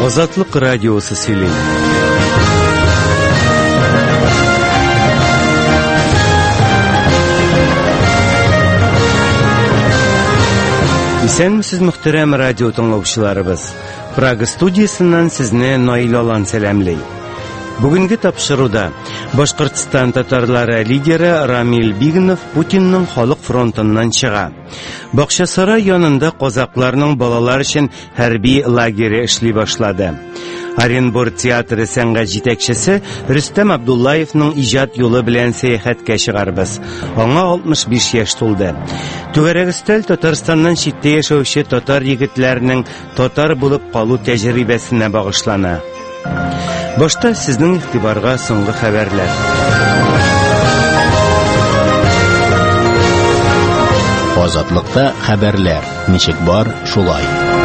Азатлык радиосы сөйлей. Исәнмесез, мөхтәрәм радио тыңлаучыларыбыз. Прага студиясыннан сезне Наил Алан сәламлый. Бүгенге тапшыруда Башкортстан татарлары лидеры Рамил Бигнов Путинның халык фронтыннан чыга. Бакчасарай янында казакларның балалар өчен хәрби лагере эшли башлады. Оренбург театры сәнгать җитәкчесе Рөстәм Абдуллаевның иҗат юлы белән сәяхәткә чыгарбыз. Аңа 65 яшь тулды. Түгәрәк өстәл Татарстаннан читтә яшәүче татар егетләренең татар булып калу тәҗрибәсенә багышлана. Башта сезнең игътибарга соңгы хәбәрләр. Азатлыкта хәбәрләр. Ничек бар, шулай.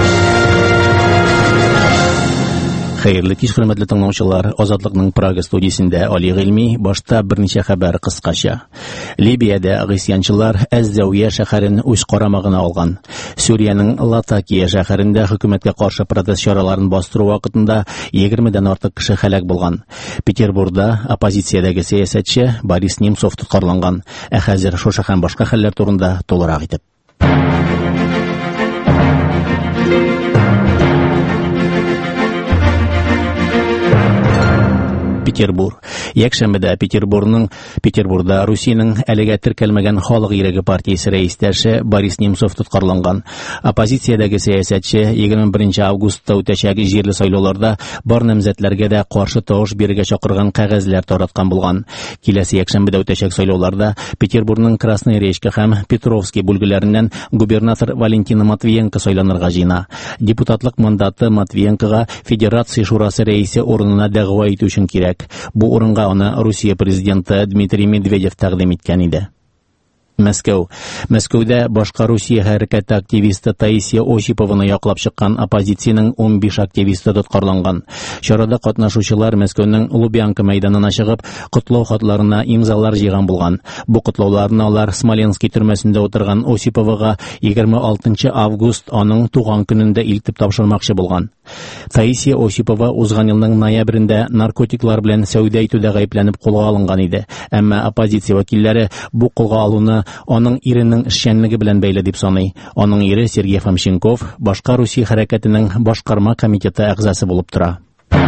Хәерле кич, хөрмәтле тыңлаучылар. Азатлыкның Прага студиясендә Али Гыйльми. Башта берничә хәбәр кыскача. Либиядә гыйсьянчылар Әз-Зәвия шәһәрен үз карамагына алган. Сүриянең Латакия шәһәрендә хөкүмәткә каршы протест чараларын бастыру вакытында 20дән артык кеше һәлак булган. Петербургда оппозициядәге сәясәтче Борис Немцов тоткарланган. Ә хәзер шушы һәм башка хәлләр турында толырак итеп. Петербург. Якшәмбедә Петербургда Русиянең әлегә теркәлмәгән халык иреге партиясе рәистәше Борис Немцов тоткарланган. Оппозициядәге сәясәтче 21 августта үтәчәк җирле сайлауларда бар намзәтләргә дә каршы тавыш бирергә чакырган кәгазьләр тараткан булган. Киләсе якшәмбедә үтәчәк сайлауларда Петербургның Красная Речка һәм Петровский бүлгәләреннән губернатор Валентина Матвиенко сайланырга җыена. Депутатлык мандаты Матвиенкога Федерация шурасы рәисе урынына дәгъва итү өчен кирәк. Бу урынга аны Русия президенты Дмитрий Медведев тәкъдим иткән иде. Мәскәүдә башка Русия хәрәкәте активисты Таисия Осипованы яклап чыккан оппозициянең 15 активисты тоткарланган. Чарада катнашучылар Мәскәүнең Лубянка мәйданына чыгып, котлау хатларына имзалар җыйган булган. Бу котлауларны алар Смоленский төрмәсендә утырган Осиповага 26 август аның туган көнендә илтеп тапшырмакчы булган. Таисия Осипова узган елның ноябрендә наркотиклар белән сәүдә итүдә гаепләнеп кулга алынган иде. Әмма оппозиция вәкилләре бу кулга алуны аның иренең эшчәнлеге белән бәйле дип саный. Аның ире Сергей Фомченков башка Русия хәрәкәтенең башкарма комитеты әгъзасы булып тора.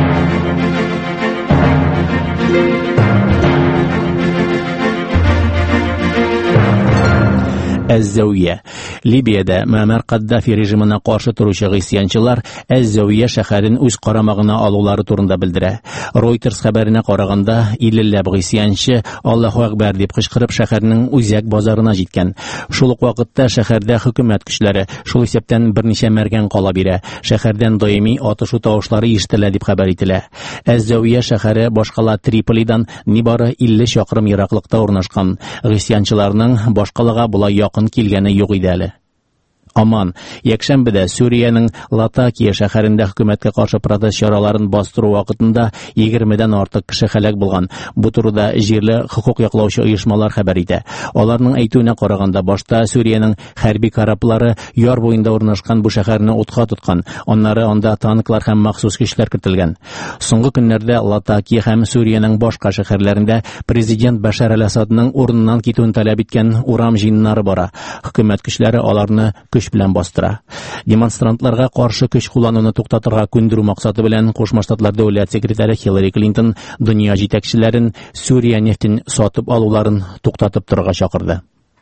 Әз-Зәвия. Либиядә Муаммар Каддафи режимына каршы торучы гыйсьянчылар Әз-Зәвия шәһәрен үз карамагына алулары турында белдерә. Reuters хәбәренә караганда, 50ләп гыйсьянчы Аллаһу акбар дип кычкырып шәһәрнең үзәк базарына җиткән. Шул ук вакытта шәһәрдә хөкүмәт көчләре шул исәптән берничә мәргән кала бирә. Шәһәрдән даими атышу тавышлары ишетелә дип хәбәр ителә. Әз-Зәвия шәһәре башкала Триполидан нибары 50 чакрым ераклыкта урнашкан. Гыйсьянчыларның башкалага булай якын килгәне юк иде әле. Аман, якшәмбедә Сүриянең Латакия шәһәрендә хөкүмәткә каршы протест чараларын бастыру вакытында 20дән артык кеше һәлак булган. Бу турыда җирле хукук яклаучы оешмалар хәбәр итә. Аларның әйтүенә караганда, башта Сүриянең хәрби кораблары яр буенда урнашкан бу шәһәрне утка тоткан. Аннары анда танклар һәм махсус көчләр кертелгән. Соңгы көннәрдә Латакия һәм Сүриянең башка шәһәрләрендә президент Башар әл-Асадның урыннан китүен таләп иткән урам җыеннары бара. Хөкүмәт көчләре аларны белән бастыра. Демонстрантларга каршы көч куллануны туктатырга күндерү максаты белән Кушма Штатлар дәүләт секретаре Хиллари Клинтон дөнья җитәкчеләрен Сүрия нефтен сатып алуларын туктатып торырга чакырды.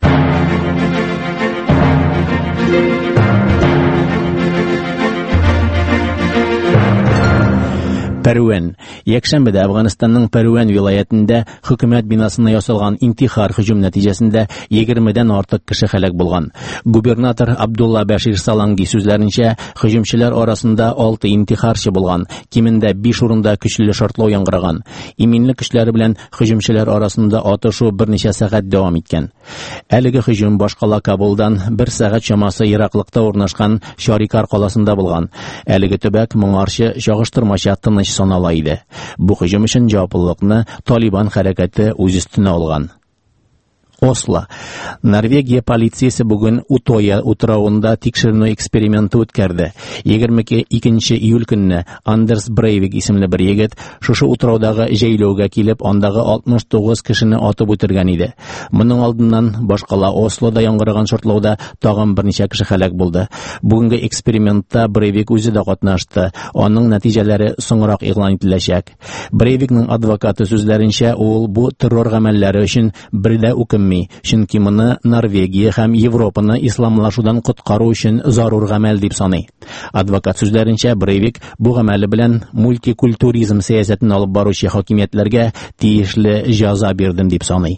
Пәрүән. Якшәмбедә Афганистанның Пәрүән вилаятында хөкүмәт бинасына ясалган интихар һөҗүм нәтиҗәсендә 20дән артык кеше һәлак булган. Губернатор Абдулла Башир Саланги сүзләренчә, һөҗүмчеләр арасында 6 интихарчы булган. Кимендә 5 урында көчле шартлау яңгыраган. Иминле көчләре белән һөҗүмчеләр арасында атышу берничә сәгать дәвам иткән. Әлеге һөҗүм башкала Кабулдан 1 сәгать чамасы ераклыкта урнашкан Шарикар каласында булган. Әлеге төбәк моңарчы чагыштырмача тыныч санала иде. Бу һөҗүм өчен җаваплылыкны Талибан хәрәкәте үз өстенә алган. Осло. Норвегия полициясе бүген Утоя утравында тикшерү эксперименты үткәрде. 22 июль көнне Андерс Брейвик исемле бер егет шушы утраудагы җәйләүгә килеп, андагы 69 кешене атып үтергән иде. Моның алдыннан башкала Ослода яңгыраган шартлауда тагын берничә кеше һәлак булды. Бүгенге экспериментта Брейвик үзе дә катнашты. Аның нәтиҗәләре соңрак игълан ителәчәк. Брейвикның адвокаты сүзләренчә, ул бу террор гамәлләре өчен бер дә үкенми, чөнки моны Норвегия һәм Европаны исламлашудан коткару өчен зарур гамәл дип саный. Адвокат сүзләренчә, Брейвик бу гамәле белән мультикультуризм сәясәтен алып баручы хакимиятләргә тиешле җәза бирдем дип саный.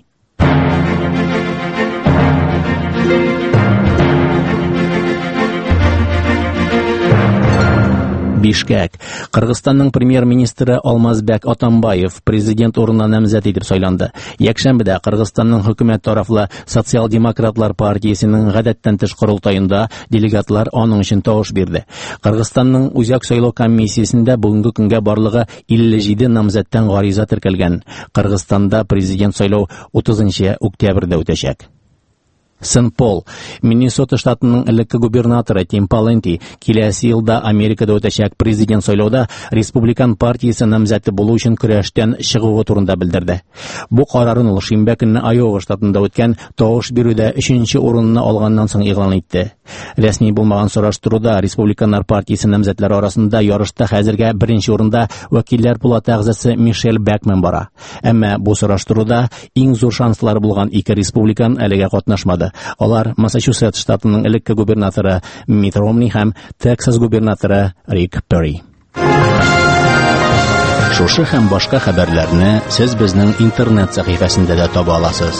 Бишкек. Кыргызстанның премьер-министры Алмазбек Атамбаев президент урынына намзәт итеп сайланды. Якшәмбедә Кыргызстанның хөкүмәт тарафлы Социал-демократлар партиясенең гадәттән тыш курултаенда делегатлар аның өчен тавыш бирде. Кыргызстанның үзәк сайлау комиссиясендә бүгенге көнгә барлыгы 57 намзәттән гариза теркәлгән. Кыргызстанда президент сайлау 30 октябрьдә үтәчәк. Сен-Пол, Миннесота штатының элекке губернаторы Тим Паленти киләсе елда Америкада үтәчәк президент сайлауда республикан партиясе намзәте булу өчен көрәштән чыгуы турында белдерде. Бу карарын ул шимбә көнне Айова штатында үткән тавыш бирүдә 3нче урынны алганнан соң игълан итте. Рәсми булмаган сораштыруда республиканнар партиясе намзәтләре арасында ярышта хәзергә 1нче урында вәкилләр палаты әгъзасы Мишель Бекмен бара. Әмма бу сораштыруда иң зур шанслары булган ике республикан әлегә катнашмады. Алар Массачусетс штатының элекке губернаторы Митт Ромни һәм Тексас губернаторы Рик Перри. Шушы һәм башка хәбәрләрне сез безнең интернет сәхифәсендә дә таба аласыз.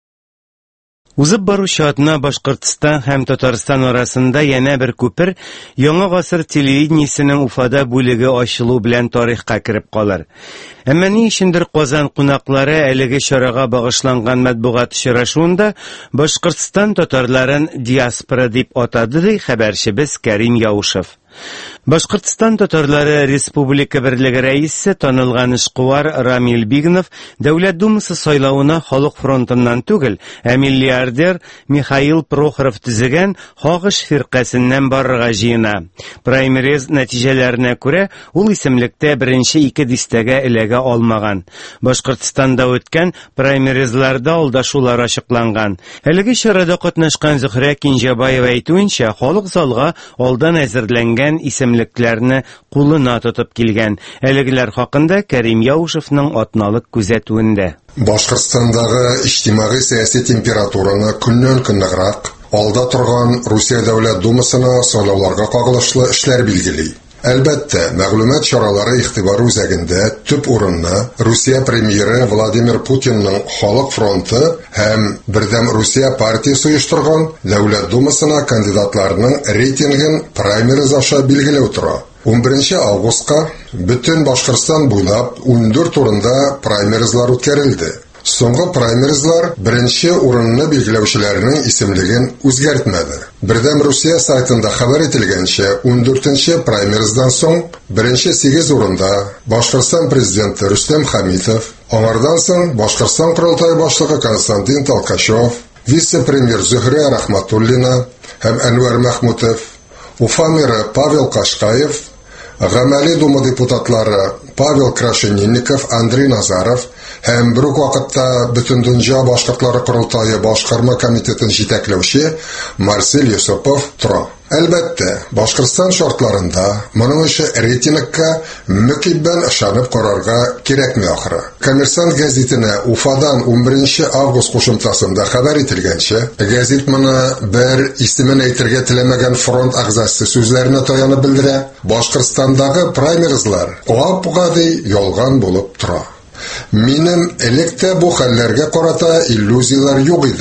Узып баручы атна Башкортстан һәм Татарстан арасында яңа бер күпер яңа гасыр телевидениесенең Уфада бүлеге ачылу белән тарихка кирип калыр. Әмма ни өчендер Казан кунаклары әлеге чарага багышланган матбугат очрашуында Башкортстан татарларын диаспора дип атады ди хәбәрчебез Кәрим Яушев. Башкортстан татарлары республика берлеге рәисе танылган эшкуар Рамил Бигнов Дәүләт Думасы сайлауына Халык фронтыннан түгел, ә миллиардер Михаил Прохоров төзегән Хагыш фиркасыннан барырга җыена. Праймериз нәтиҗәләренә күрә, ул исемлектә беренче 2 дистәгә эләгә алмаган. Башкортстанда үткән праймеризларда алдашулар ачыкланган. Әлеге чарада катнашкан Зөһрә Кинҗабаева әйтүенчә, халык залга алдан әзерләнгән исемлекләрне кулына тотып килгән. Әлегеләр хакында Кәрим Яушевның атналык күзәтүендә. Башкортстандагы иҗтимагый сәяси температураны көннән-көн ныграк, алда торган Русия Дәүләт Думасына сайлауларга кагылышлы эшләр билгели. Әлбәттә, мәгълүмат чаралары игътибар үзәгендә төп урынны Русия премьеры Владимир Путинның Халык фронты һәм Бердәм Русия партиясе оештырган Дәүләт Думасына кандидатларның рейтингын праймериз аша билгеләү тора. 11 августка бөтен Башкортстан буйлап 14 урында праймеризлар үткәрелде. Соңгы праймеризлар беренче урынны билгеләүчеләрнең исемлеген үзгәртмәде. Бердәм Русия сайтында хәбәр ителгәнчә, 14нче праймериздан соң беренче 8 урында Башкортстан президенты Рөстәм Хәмитов, аңардан соң Башкортстан Курултайы башлыгы Константин Толкачев, вице-премьер Зөһрә Рахматуллина һәм Әнвәр Мәхмүтов, Уфа мэры Павел Кашкаев, Гамәли дума депутатлары Павел Крашенинников, Андрей Назаров һәм бер үк вакытта Бөтендөнья башкортлары Курултайы башкарма комитетын җитәкләүче Марсель Юсупов тора. Әлбәттә, Башкортстан шартларында моның эше рейтингка мөкиббән ышанып карарга кирәкми ахыры. Коммерсант гәзитенә Уфадан 11 август кушымтасында хәбәр ителгәнчә, гәзит моны бер исемен әйтергә теләмәгән фронт әгъзасы сүзләренә таянып белдерә. Башкортстандагы праймеризлар гап-гади ялган булып тора. Минем электә бу хәлләргә карата иллюзиялар юк иде.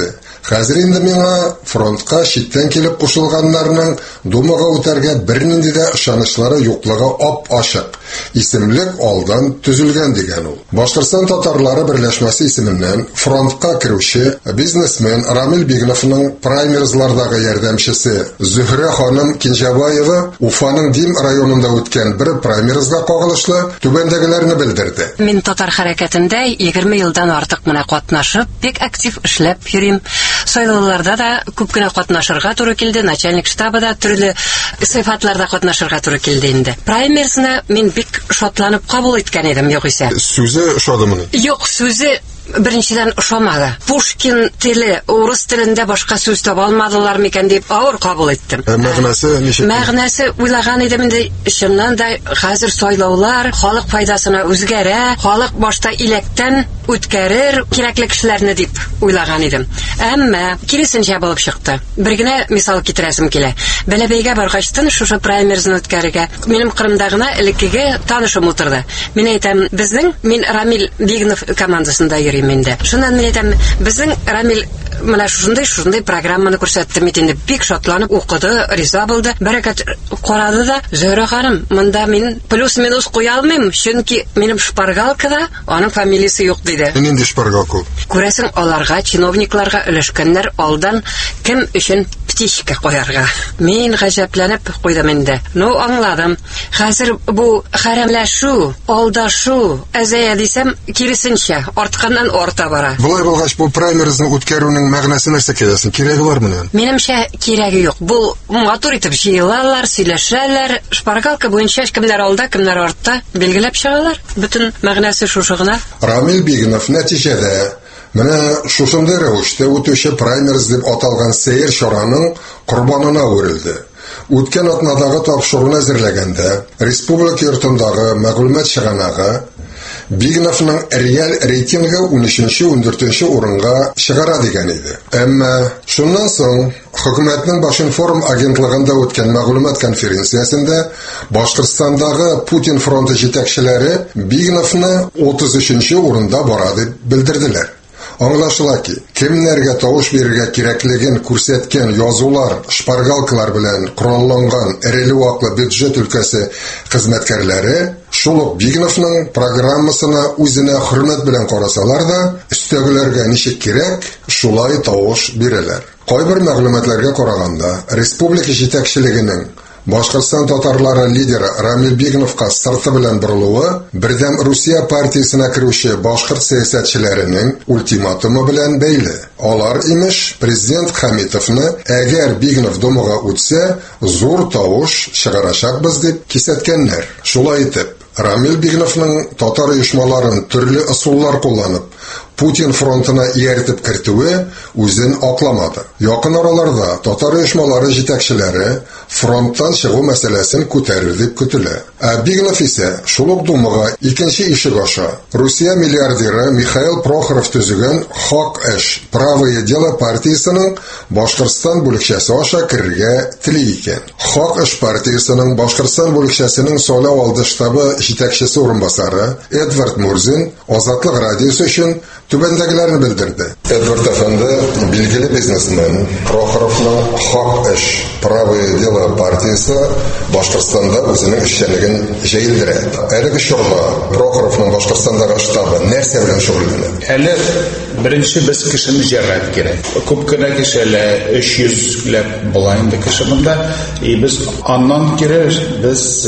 Хәзер инде миңа фронтка читтән килеп кушылганнарның Думага үтәргә бернинди дә ышанычлары юклыгы ап-ачык. Исемлек алдан төзелгән дигән ул. Башкортстан татарлары берләшмәсе исеменнән фронтка керүче бизнесмен Рамил Бигновның праймеризлардагы ярдәмчесе Зөһрә ханым Кинҗабаева Уфаның Дим районында үткән бер праймеризга кагылышлы түбәндәгеләрне белдерде. Мин татар хәрәкәтендә 20 елдан артык менә катнашып, бик актив эшләп йөрим. Сайлауларда да күп кенә катнашырга туры килде, начальник штабы да төрле сыйфатларда катнашырга туры килде инде. Праймеризны мин бик шатланып кабул иткән идем, югыйсә. Сүзе шадымыны? Юк, сүзе беренчедән ошамады. Пушкин теле, урыс телендә башка сүз таба алмадылар микән дип авыр кабул иттем. Мәгънәсе ничек? Мәгънәсе уйлаган идем инде, чыннан да хәзер сайлаулар халык файдасына үзгәрә, халык башта илектән үткәрер кирәкле кешеләрне дип уйлаган идем. Әмма киресенчә булып чыкты. Бер генә мисал китерәсем килә. Бәләбәйгә баргачтан шушы праймеризны үткәрергә минем Кырымда гына элеккеге танышым утырды. Мин әйтәм, мин Рамил Бигнов командасында йөрим инде. Шуннан мин әйтәм, безнең Рамил менә шушындай программаны күрсәтте, инде бик шатланып укыды, риза булды. Бәрәкәт карады да, Зөһрә ханым, монда мин плюс-минус куя алмыйм, чөнки минем шпаргалкада аның фамилиясе юк диде. Нинди шпаргалка? Күрәсең, аларга, чиновникларга өлешкәннәр алдан кем өчен птичка куярга. Мин гаҗәпләнеп куйдым инде. Аңладым. Хәзер бу хәрәмләшү, алдашу, әзәя дисәм, киресенчә, артканнан арта бара. Булай булгач, бу праймеризны үткәрүнең мәгънәсе нәрсә киләсен? Кирәге бар менә? Минемчә, кирәге юк. Бу матур итеп җыелалар, сөйләшәләр, шпаргалка буенча кемнәр алда, кемнәр артта билгеләп чыгалар. Бүтән мәгънәсе шушы гына. Рамил Бигнов нәтиҗәдә менә шушындай рәвештә үтүче праймериз дип аталган сәер чараның корбанына үрелде. Үткән атнадагы тапшыруны әзерләгәндә республика йортындагы мәгълүмат чыганагы Бигновның реаль рейтингы 13-14 урынга чыгара дигән иде. Әмма шуннан соң хөкүмәтнең Башинформ агентлыгында үткән мәгълүмат конференциясендә Башкортстандагы Путин фронты җитәкчеләре Бигновны 33 урында бара дип белдерделәр. Аңлашыла ки, кемнәргә тавыш бирергә кирәклеген күрсәткән язулар, шпаргалкалар белән коралланган эреле-ваклы бюджет өлкәсе хезмәткәрләре шул ук Бигновның программасына үзенә хөрмәт белән карасалар да, өстәгеләргә ничек кирәк, шулай тавыш бирәләр. Кайбер мәгълүматларга караганда, республика җитәкчелегенең Башкортстан татарлары лидеры Рамил Бигновка сырты белән борылуы бердәм Русия партиясенә керүче башкорт сәясәтчеләренең ультиматумы белән бәйле. Алар имеш президент Хамитовны әгәр Бигнов Думага үтсә, зур тавыш чыгарачакбыз дип кисәткәннәр. Шулай итеп, Рамил Бигновның татар оешмаларын төрле ысуллар кулланып, Путин фронтына ияртеп кертүе үзен акламады. Якын араларда татар оешмалары җитәкчеләре фронттан чыгу мәсьәләсен күтәрер дип көтелә. Ә Бигнов исә шул ук Думага икенче ишек аша Русия миллиардеры Михаил Прохоров төзегән Хак эш Правое дело партиясенең Башкортстан бүлекчәсе аша керергә тели икән. Хак эш партиясенең Башкортстан бүлекчәсенең сайлау алды штабы җитәкчесе урынбасары Эдвард Мурзин Азатлык радиосы өчен түбәндәгеләрне белдерде. Эдвард әфәнде билгеле бизнесмен Прохоровның Хак эш Правое дело партиясе Башкортстанда үзенең эшчәнлеген җәелдерә. Әлеге чорда Прохоровның Башкортстандагы штабы нәрсә белән шөгыльләнә? Әле беренче без кешене җәрәт кирәк. Күп кенә кешеләр 300 була инде кеше монда. Без аннан кире без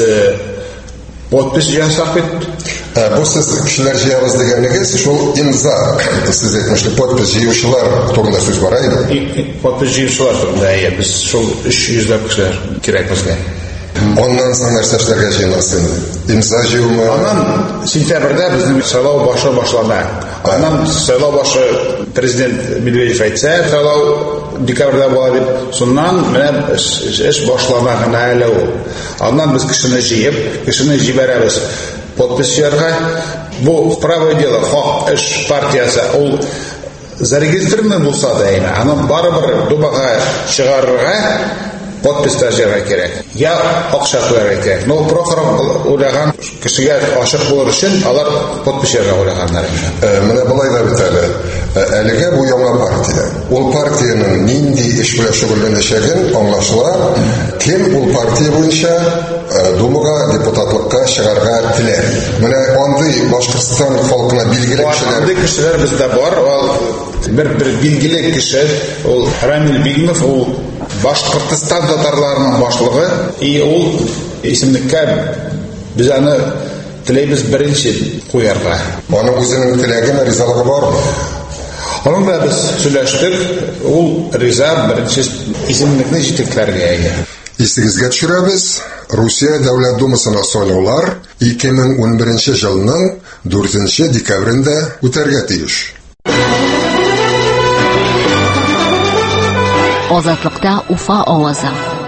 подпись ясап бит. Бу сез кешеләр җыябыз дигәнегез, шул имза, сез әйтмәшле подпись җыючылар турында сүз бара иде. Подпись җыючылар турында, без шул 300 кешеләр кирәк безгә. Ondan sonra нәрсә эшләргә җыенасың? Имза җыюмы? Аннан сентябрьдә безнең сайлау башлана. Аннан сайлау башы президент Медведев әйтсә, сайлау декабрьдә була дип, соннан менә эш башлана гына әле ул. Аннан без кешене җыеп, кешене җибәрәбез подписчыларга. Бу правое дело, Хак эш партиясе ул зарегистрирован булса да, аны барыбер Думага чыгарырга подпись тажырга кирәк. Я акча түләргә кирәк. Но прохоров уйлаган кешегә ашык булыр өчен алар подпись яза уйлаганнар. Менә болай да бит әле. Әлегә бу яңа партия. Ул партияның нинди эш белән шөгыльләнәчәген аңлашыла. Кем ул партия буенча Думага депутатлыкка чыгарга теләр. Менә андый Башкортстан халкына билгеле кешеләр бездә бар. Бер билгеле кеше, ул Рамил Бигнов, ул Башкортстан татарларының башлыгы, и ул исемлеккә без аны теләйбез беренче куярга. Аның үзенең теләгенә ризалыгы бармы? Аның белән без сөйләштек, ул риза беренче исемлекне җитәкләргә. Исегезгә төшерәбез. Русия Дәүләт Думасына сайлаулар 2011 елның 4 декабрендә үтәргә тиеш. Азатлыкта Уфа авазы.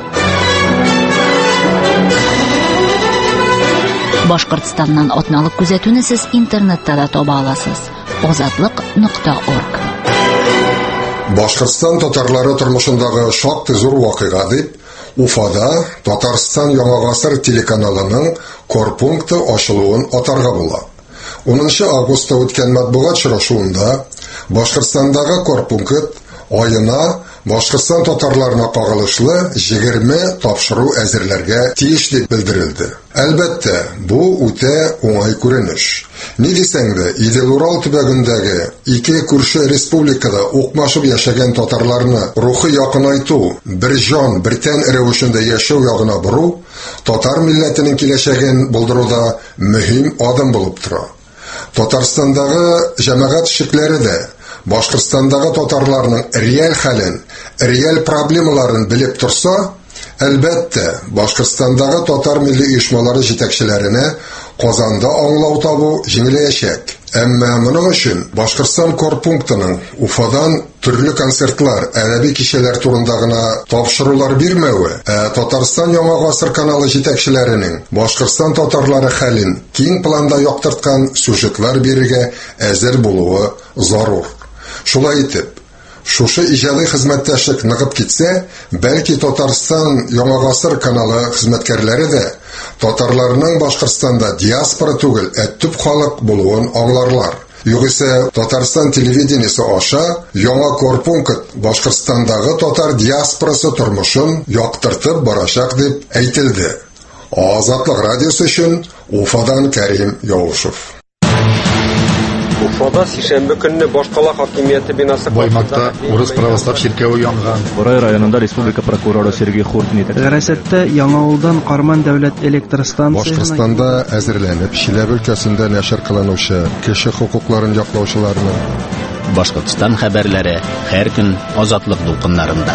Башкортстаннан атналык күзәтүне сез интернетта да таба аласыз. Azatlык.org. Башкортстан татарлары тормышындагы шактый зур вакыйга дип Уфада Татарстан Яңа гасыр телеканалының корпункты ачылуын атарга була. 10 августта үткән матбугат очрашуында Башкортстандагы корпункт айына Башкортстан татарларына кагылышлы 20 тапшыру әзерләргә тиеш дип белдерелде. Әлбәттә, бу үтә уңай күренеш. Ни дисәң дә, Идел-Урал төбәгендәге ике күрше республикада укмашып яшәгән татарларны рухи якынайту, бер җан, бер тән рәвешендә яшәү ягына бору татар милләтенең киләчәген булдыруда мөһим адым булып тора. Татарстандагы җәмәгать эшлекләре дә Башкортстандагы татарларның реаль хәлен, реаль проблемаларын белеп торса, әлбәттә, Башкортстандагы татар милли оешмалары җитәкчеләренә Казанда аңлау табу җиңеләячәк. Әмма моның өчен Башкортстан корпунктының Уфадан төрле концертлар, әдәби кичәләр турында гына тапшырулар бирмәве, Татарстан Яңа гасыр каналы җитәкчеләренең Башкортстан татарлары хәлен киң планда яктырткан сюжетлар бирергә әзер булуы зарур. Шулай итеп, шушы иҗади хезмәттәшлек ныгып китсә, бәлки Татарстан Яңа гасыр каналы хезмәткәрләре дә татарларның Башкортстанда диаспора түгел, төп халык булуын аңларлар. Югыйсә, Татарстан телевидениесе аша яңа корпункт Башкортстандагы татар диаспорасы тормышын яктыртып барачак дип әйтелде. Азатлык радиосы өчен Уфадан Кәрим Яушев. Уфада сишәмбе көнне Башкала хакимияте бинасы Баймакта урыс православ ширкәве янган. Борай районында республика прокуроры Сергей Хуртин итә. Гәрәсәттә Яңавылдан Карман дәүләт электр станциясына Башкортстанда әзерләнеп Чиләбе өлкәсендә нәшер кылынучы кеше хукукларын яклаучыларны Башкортстан хәбәрләре һәр көн азатлык дулкыннарында.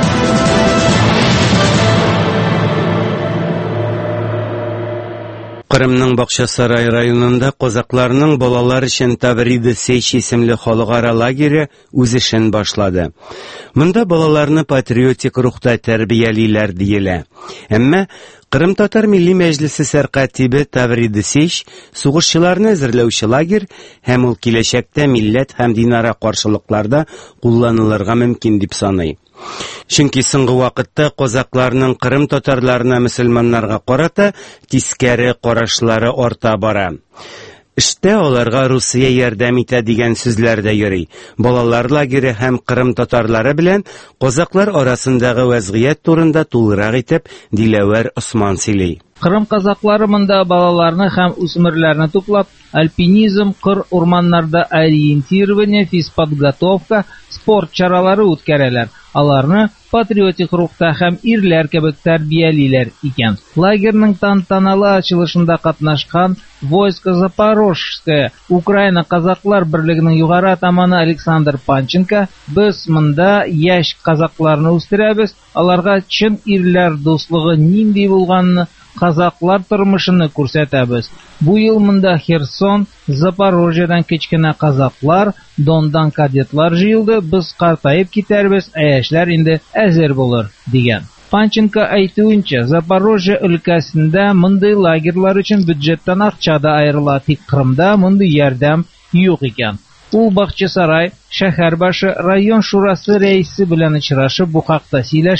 Кырымның Бакчасарай районында казакларның балалар өчен Тавриды Сейш исемле халыкара лагере үз эшен башлады. Монда балаларны патриотик рухта тәрбиялиләр диелә. Әмма Кырым татар милли мәҗлесе сәркатибе Тавриды Сейш сугышчыларны әзерләүче лагерь һәм ул киләчәктә милләт һәм динара каршылыкларда кулланылырга мөмкин дип саный. Чөнки соңгы вакытта казакларның Кырым татарларына мөселманнарга карата тискәре карашлары арта бара. Эштә аларга Русия ярдәм итә дигән сүзләр дә йөри. Балалар лагере һәм Кырым татарлары белән казаклар арасындагы вазгыять турында тулырак итеп Диләвәр Осман сөйли. Кырым казаклары монда балаларны һәм үсмерләрне туплап, альпинизм, кыр урманнарда ориентирование, физподготовка, спорт чаралары үткәрәләр. Аларны патриотик рухта һәм ирләр кебек тәрбиялиләр икән. Лагерның тантаналы ачылышында катнашкан Войско Запорожское Украина казаклар берлегенең югары атаманы Александр Панченко: "Без монда яшь казакларны үстерәбез, аларга чын ирләр дуслыгы нинди булганны, казаклар тормышыны күрсәтәбез. Бу ел монда Херсон, Запорожьедан кечкенә казаклар, Дондан кадетлар җыелды, без картаеп китәрбез, яшьләр инде әзер булыр", дигән. Панченко әйтүенчә, Запорожье өлкәсендә мондый лагерьлар өчен бюджеттан акча да аерыла, тик Кырымда мондый ярдәм юк икән. Ул Бакчасарай шәһәр башы район шурасы рәисе белән очрашып бу хакта сөйләшкән.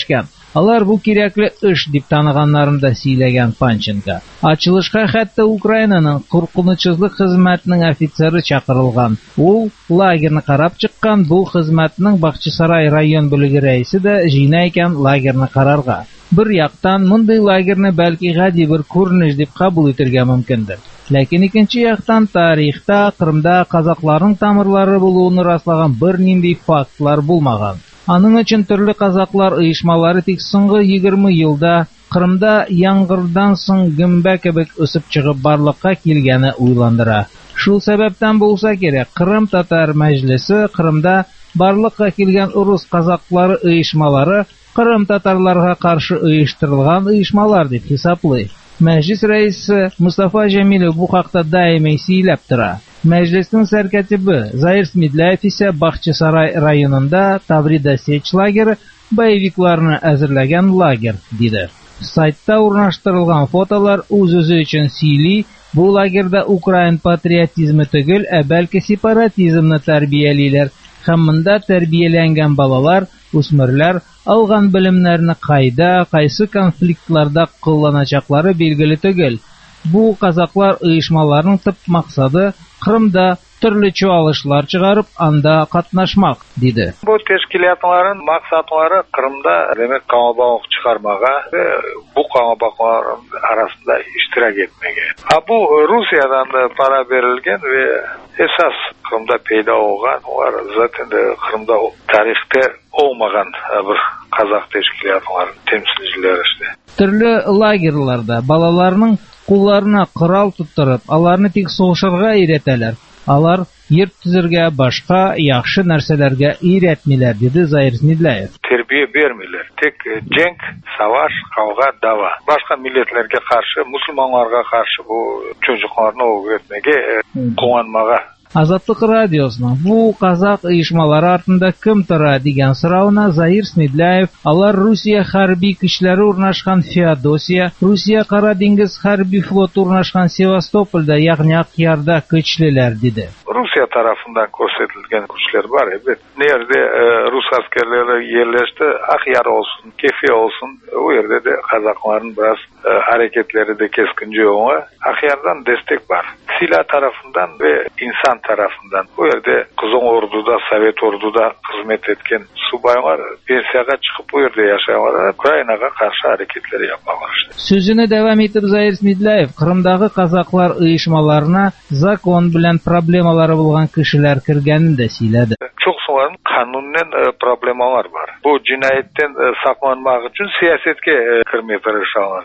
Алар бу кирәкле эш дип таныганнарын да сөйләгән Панченко. Ачылышка хәтта Украинаның куркынычсызлык хезмәтенең офицеры чакырылган. Ул лагерны карап чыккан, бу хезмәтнең Бахчисарай район бүлеге рәисе дә җыена икән лагерны карарга. Бер яктан, мондый лагерны бәлки гади бер күренеш дип кабул итәргә мөмкиндер. Ләкин икенче яктан, тарихта Крымда казакларның тамырлары булуын раслаган бернинди фактлар булмаган. Аның өчен төрле казаклар оешмалары тик соңгы 20 елда Крымда яңгырдан соң гөмбә кебек үсеп чыгып барлыкка килгәне уйландыра. Шул сәбәптән булса кирәк, Крым татар мәҗлесе Крымда барлыкка килгән урыс казаклары оешмалары Крым татарларга каршы оештырылган оешмалар дип хисаплый. Мәҗлес рәисе Мустафа Җәмилев бу хакта даими сөйләп тора. Мәҗлеснең сәркәтибе Заир Смедляев исә Бахчисарай районында Таврида Сеч лагере боевикларны әзерләгән лагерь диде. Сайтта урнаштырылган фотолар үз-үзе өчен сөйли, бу лагерьда Украин патриотизмы түгел, бәлки сепаратизмны тәрбиялиләр. Һәм монда тәрбияләнгән балалар, үсмерләр алган белемнәрне кайда, кайсы конфликтларда кулланачаклары билгеле түгел. Бу казаклар оешмаларының төп максаты Крымда төрле чуалышлар чыгарып, анда катнашмак, диде. Бу тәшкилатларның максатлары Крымда демәк каңабак чыгармага, бу каңабаклар арасында иштирак этмәгә. Бу Русиядан да пара берилгән ва эсас Крымда пәйда булган, алар zaten Крымда тарихта olmagan bir казак тәшкилатларының темсилчеләре иштә. Төрле лагерьларда балаларның кулларына корал туттырып, аларны тик сугышырга өйрәтәләр. Алар йорт төзергә, башка яхшы нәрсәләргә өйрәтмиләр, диде Заир Смедляев. Тәрбия бермиләр. Тик җәнг, саваш, кавга, дава. Башка милләтләргә каршы, мусулманнарга каршы бу чөҗүкларны өйрәтмәгә, куанмага. Азатлык радиосының бу казак оешмалары артында кем тора дигән сорауына Заир Смедляев, алар Русия хәрби көчләре урнашкан Феодосия, Русия Кара диңгез хәрби флоты урнашкан Севастопольдә, ягъни Акъярда көчлеләр, диде. Русия тарафындан күрсәтелгән көчләр бар. Нерде рус аскерләре yerleşti, Акъяр olsun, Кефе olsun, o yerde de казакларның biraz hareketleri de keskince olma. Akъярдан destek var. Silah tarafından ve insan tarafından. O yerde Kızıl Ordu'da, Sovet Ordu'da hizmet etken subaylar pensiyaga çıkıp o yerde yaşayanlar Ukrayna'ga karşı hareketleri yapmalar işte. Sözüne devam etip Zair Smedляев, Kırımdagi казаклар оешмаларына закон белән проблемалары булган кешеләр кергәнен дә сөйләде. Çok soğan kanunen problemler var. Bu cinayetten saklanmak için siyasetke kirmeye tırışanlar.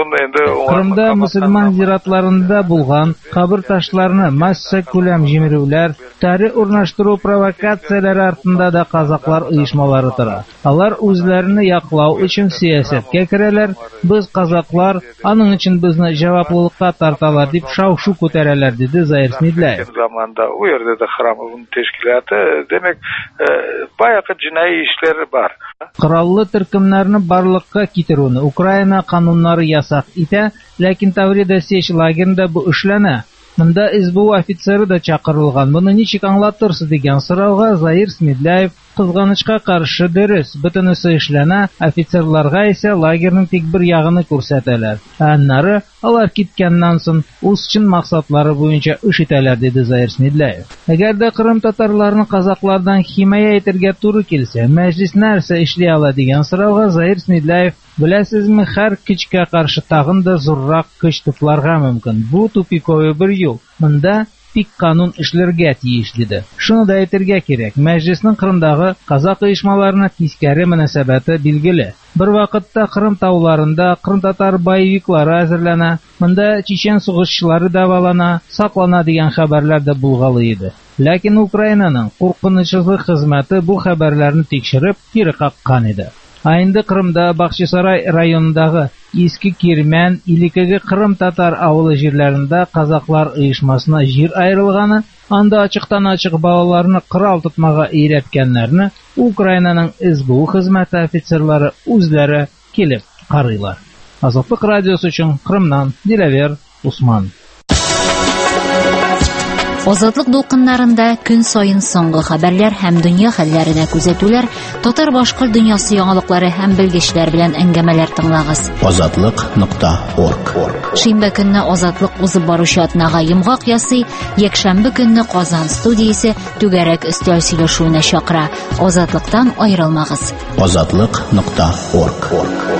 Kırımda Müslüman ziratlарында булган кабыр ташларны масса күләм җимерүләр, тәре урнаштыру провокацияләре артында да казаклар оешмалары тора. Алар үзләренә яклау өчен сиясәткә керәләр. Без казаклар аның өчен безне җаваплылыкка тарталар дип шау-шу күтәрәләр, диде Заир Смедляев. Заманда у yerде de храмның teşkilatı demek bayağı cinayi işleri var. Кораллы төркемнәрне барлыкка китерүне Украина кануннары ясак итә, ләкин Таврида Сеч лагерында бу эшләнә. Монда СБУ офицеры да чакырылган. Моны ничек аңлатырсыз дигән сорауга Заир Смедляев кызганычка каршы дөрес, бөтенесе эшләнә, офицерларга исә лагерның тик бер ягыны күрсәтәләр. Аннары алар киткәннән соң үз чын максатлары буенча эш итәләр, диде Заир Смедляев. Әгәр дә Крым татарларны казаклардан химая итәргә туры килсә, мәҗлес нәрсә эшли ала дигән сорауга Заир Смедляев, беләсезме, һәр көчкә каршы тагын да зуррак көч тупларга мөмкин. Бу тупиковый бер юл. Монда пик канун эшләргә тиеш, диде. Шуны да әйтергә кирәк, мәҗлеснең Крымдагы казак оешмаларына тискәре мөнәсәбәте билгеле. Бер вакытта Крым тауларында Крым татар боевиклары әзерләнә, монда чечен сугышчылары дәвалана, саклана дигән хәбәрләр дә булгалы иде. Ләкин Украинаның куркынычсызлык хезмәте бу хәбәрләрне тикшереп, кире каккан иде. Инде Крымда Бахчисарай районындагы Иске Кирмән, Илекеге Крым татар авылы җирләрендә казаклар оешмасына җир аерылганы, анда ачыктан-ачык балаларны корал тотмага өйрәткәннәрне Украинаның СБУ хезмәте офицерлары үзләре килеп карыйлар. Азатлык радиосы өчен Крымнан Диләвер Усман. Азатлык дулкыннарында күн сайын соңгы хәбәрләр һәм дөнья хәлләренә күзәтүләр, татар-башкорт дөньясы яңалыклары һәм белгечләр белән әңгәмәләр тыңлагыз. Азатлык.орг. Шимбә көнне Азатлык узып баручы атнага йомгак ясый, якшәмбе көнне Казан студиясе түгәрәк өстәл сөйләшүенә чакыра. Азатлыктан аерылмагыз. Азатлык.орг.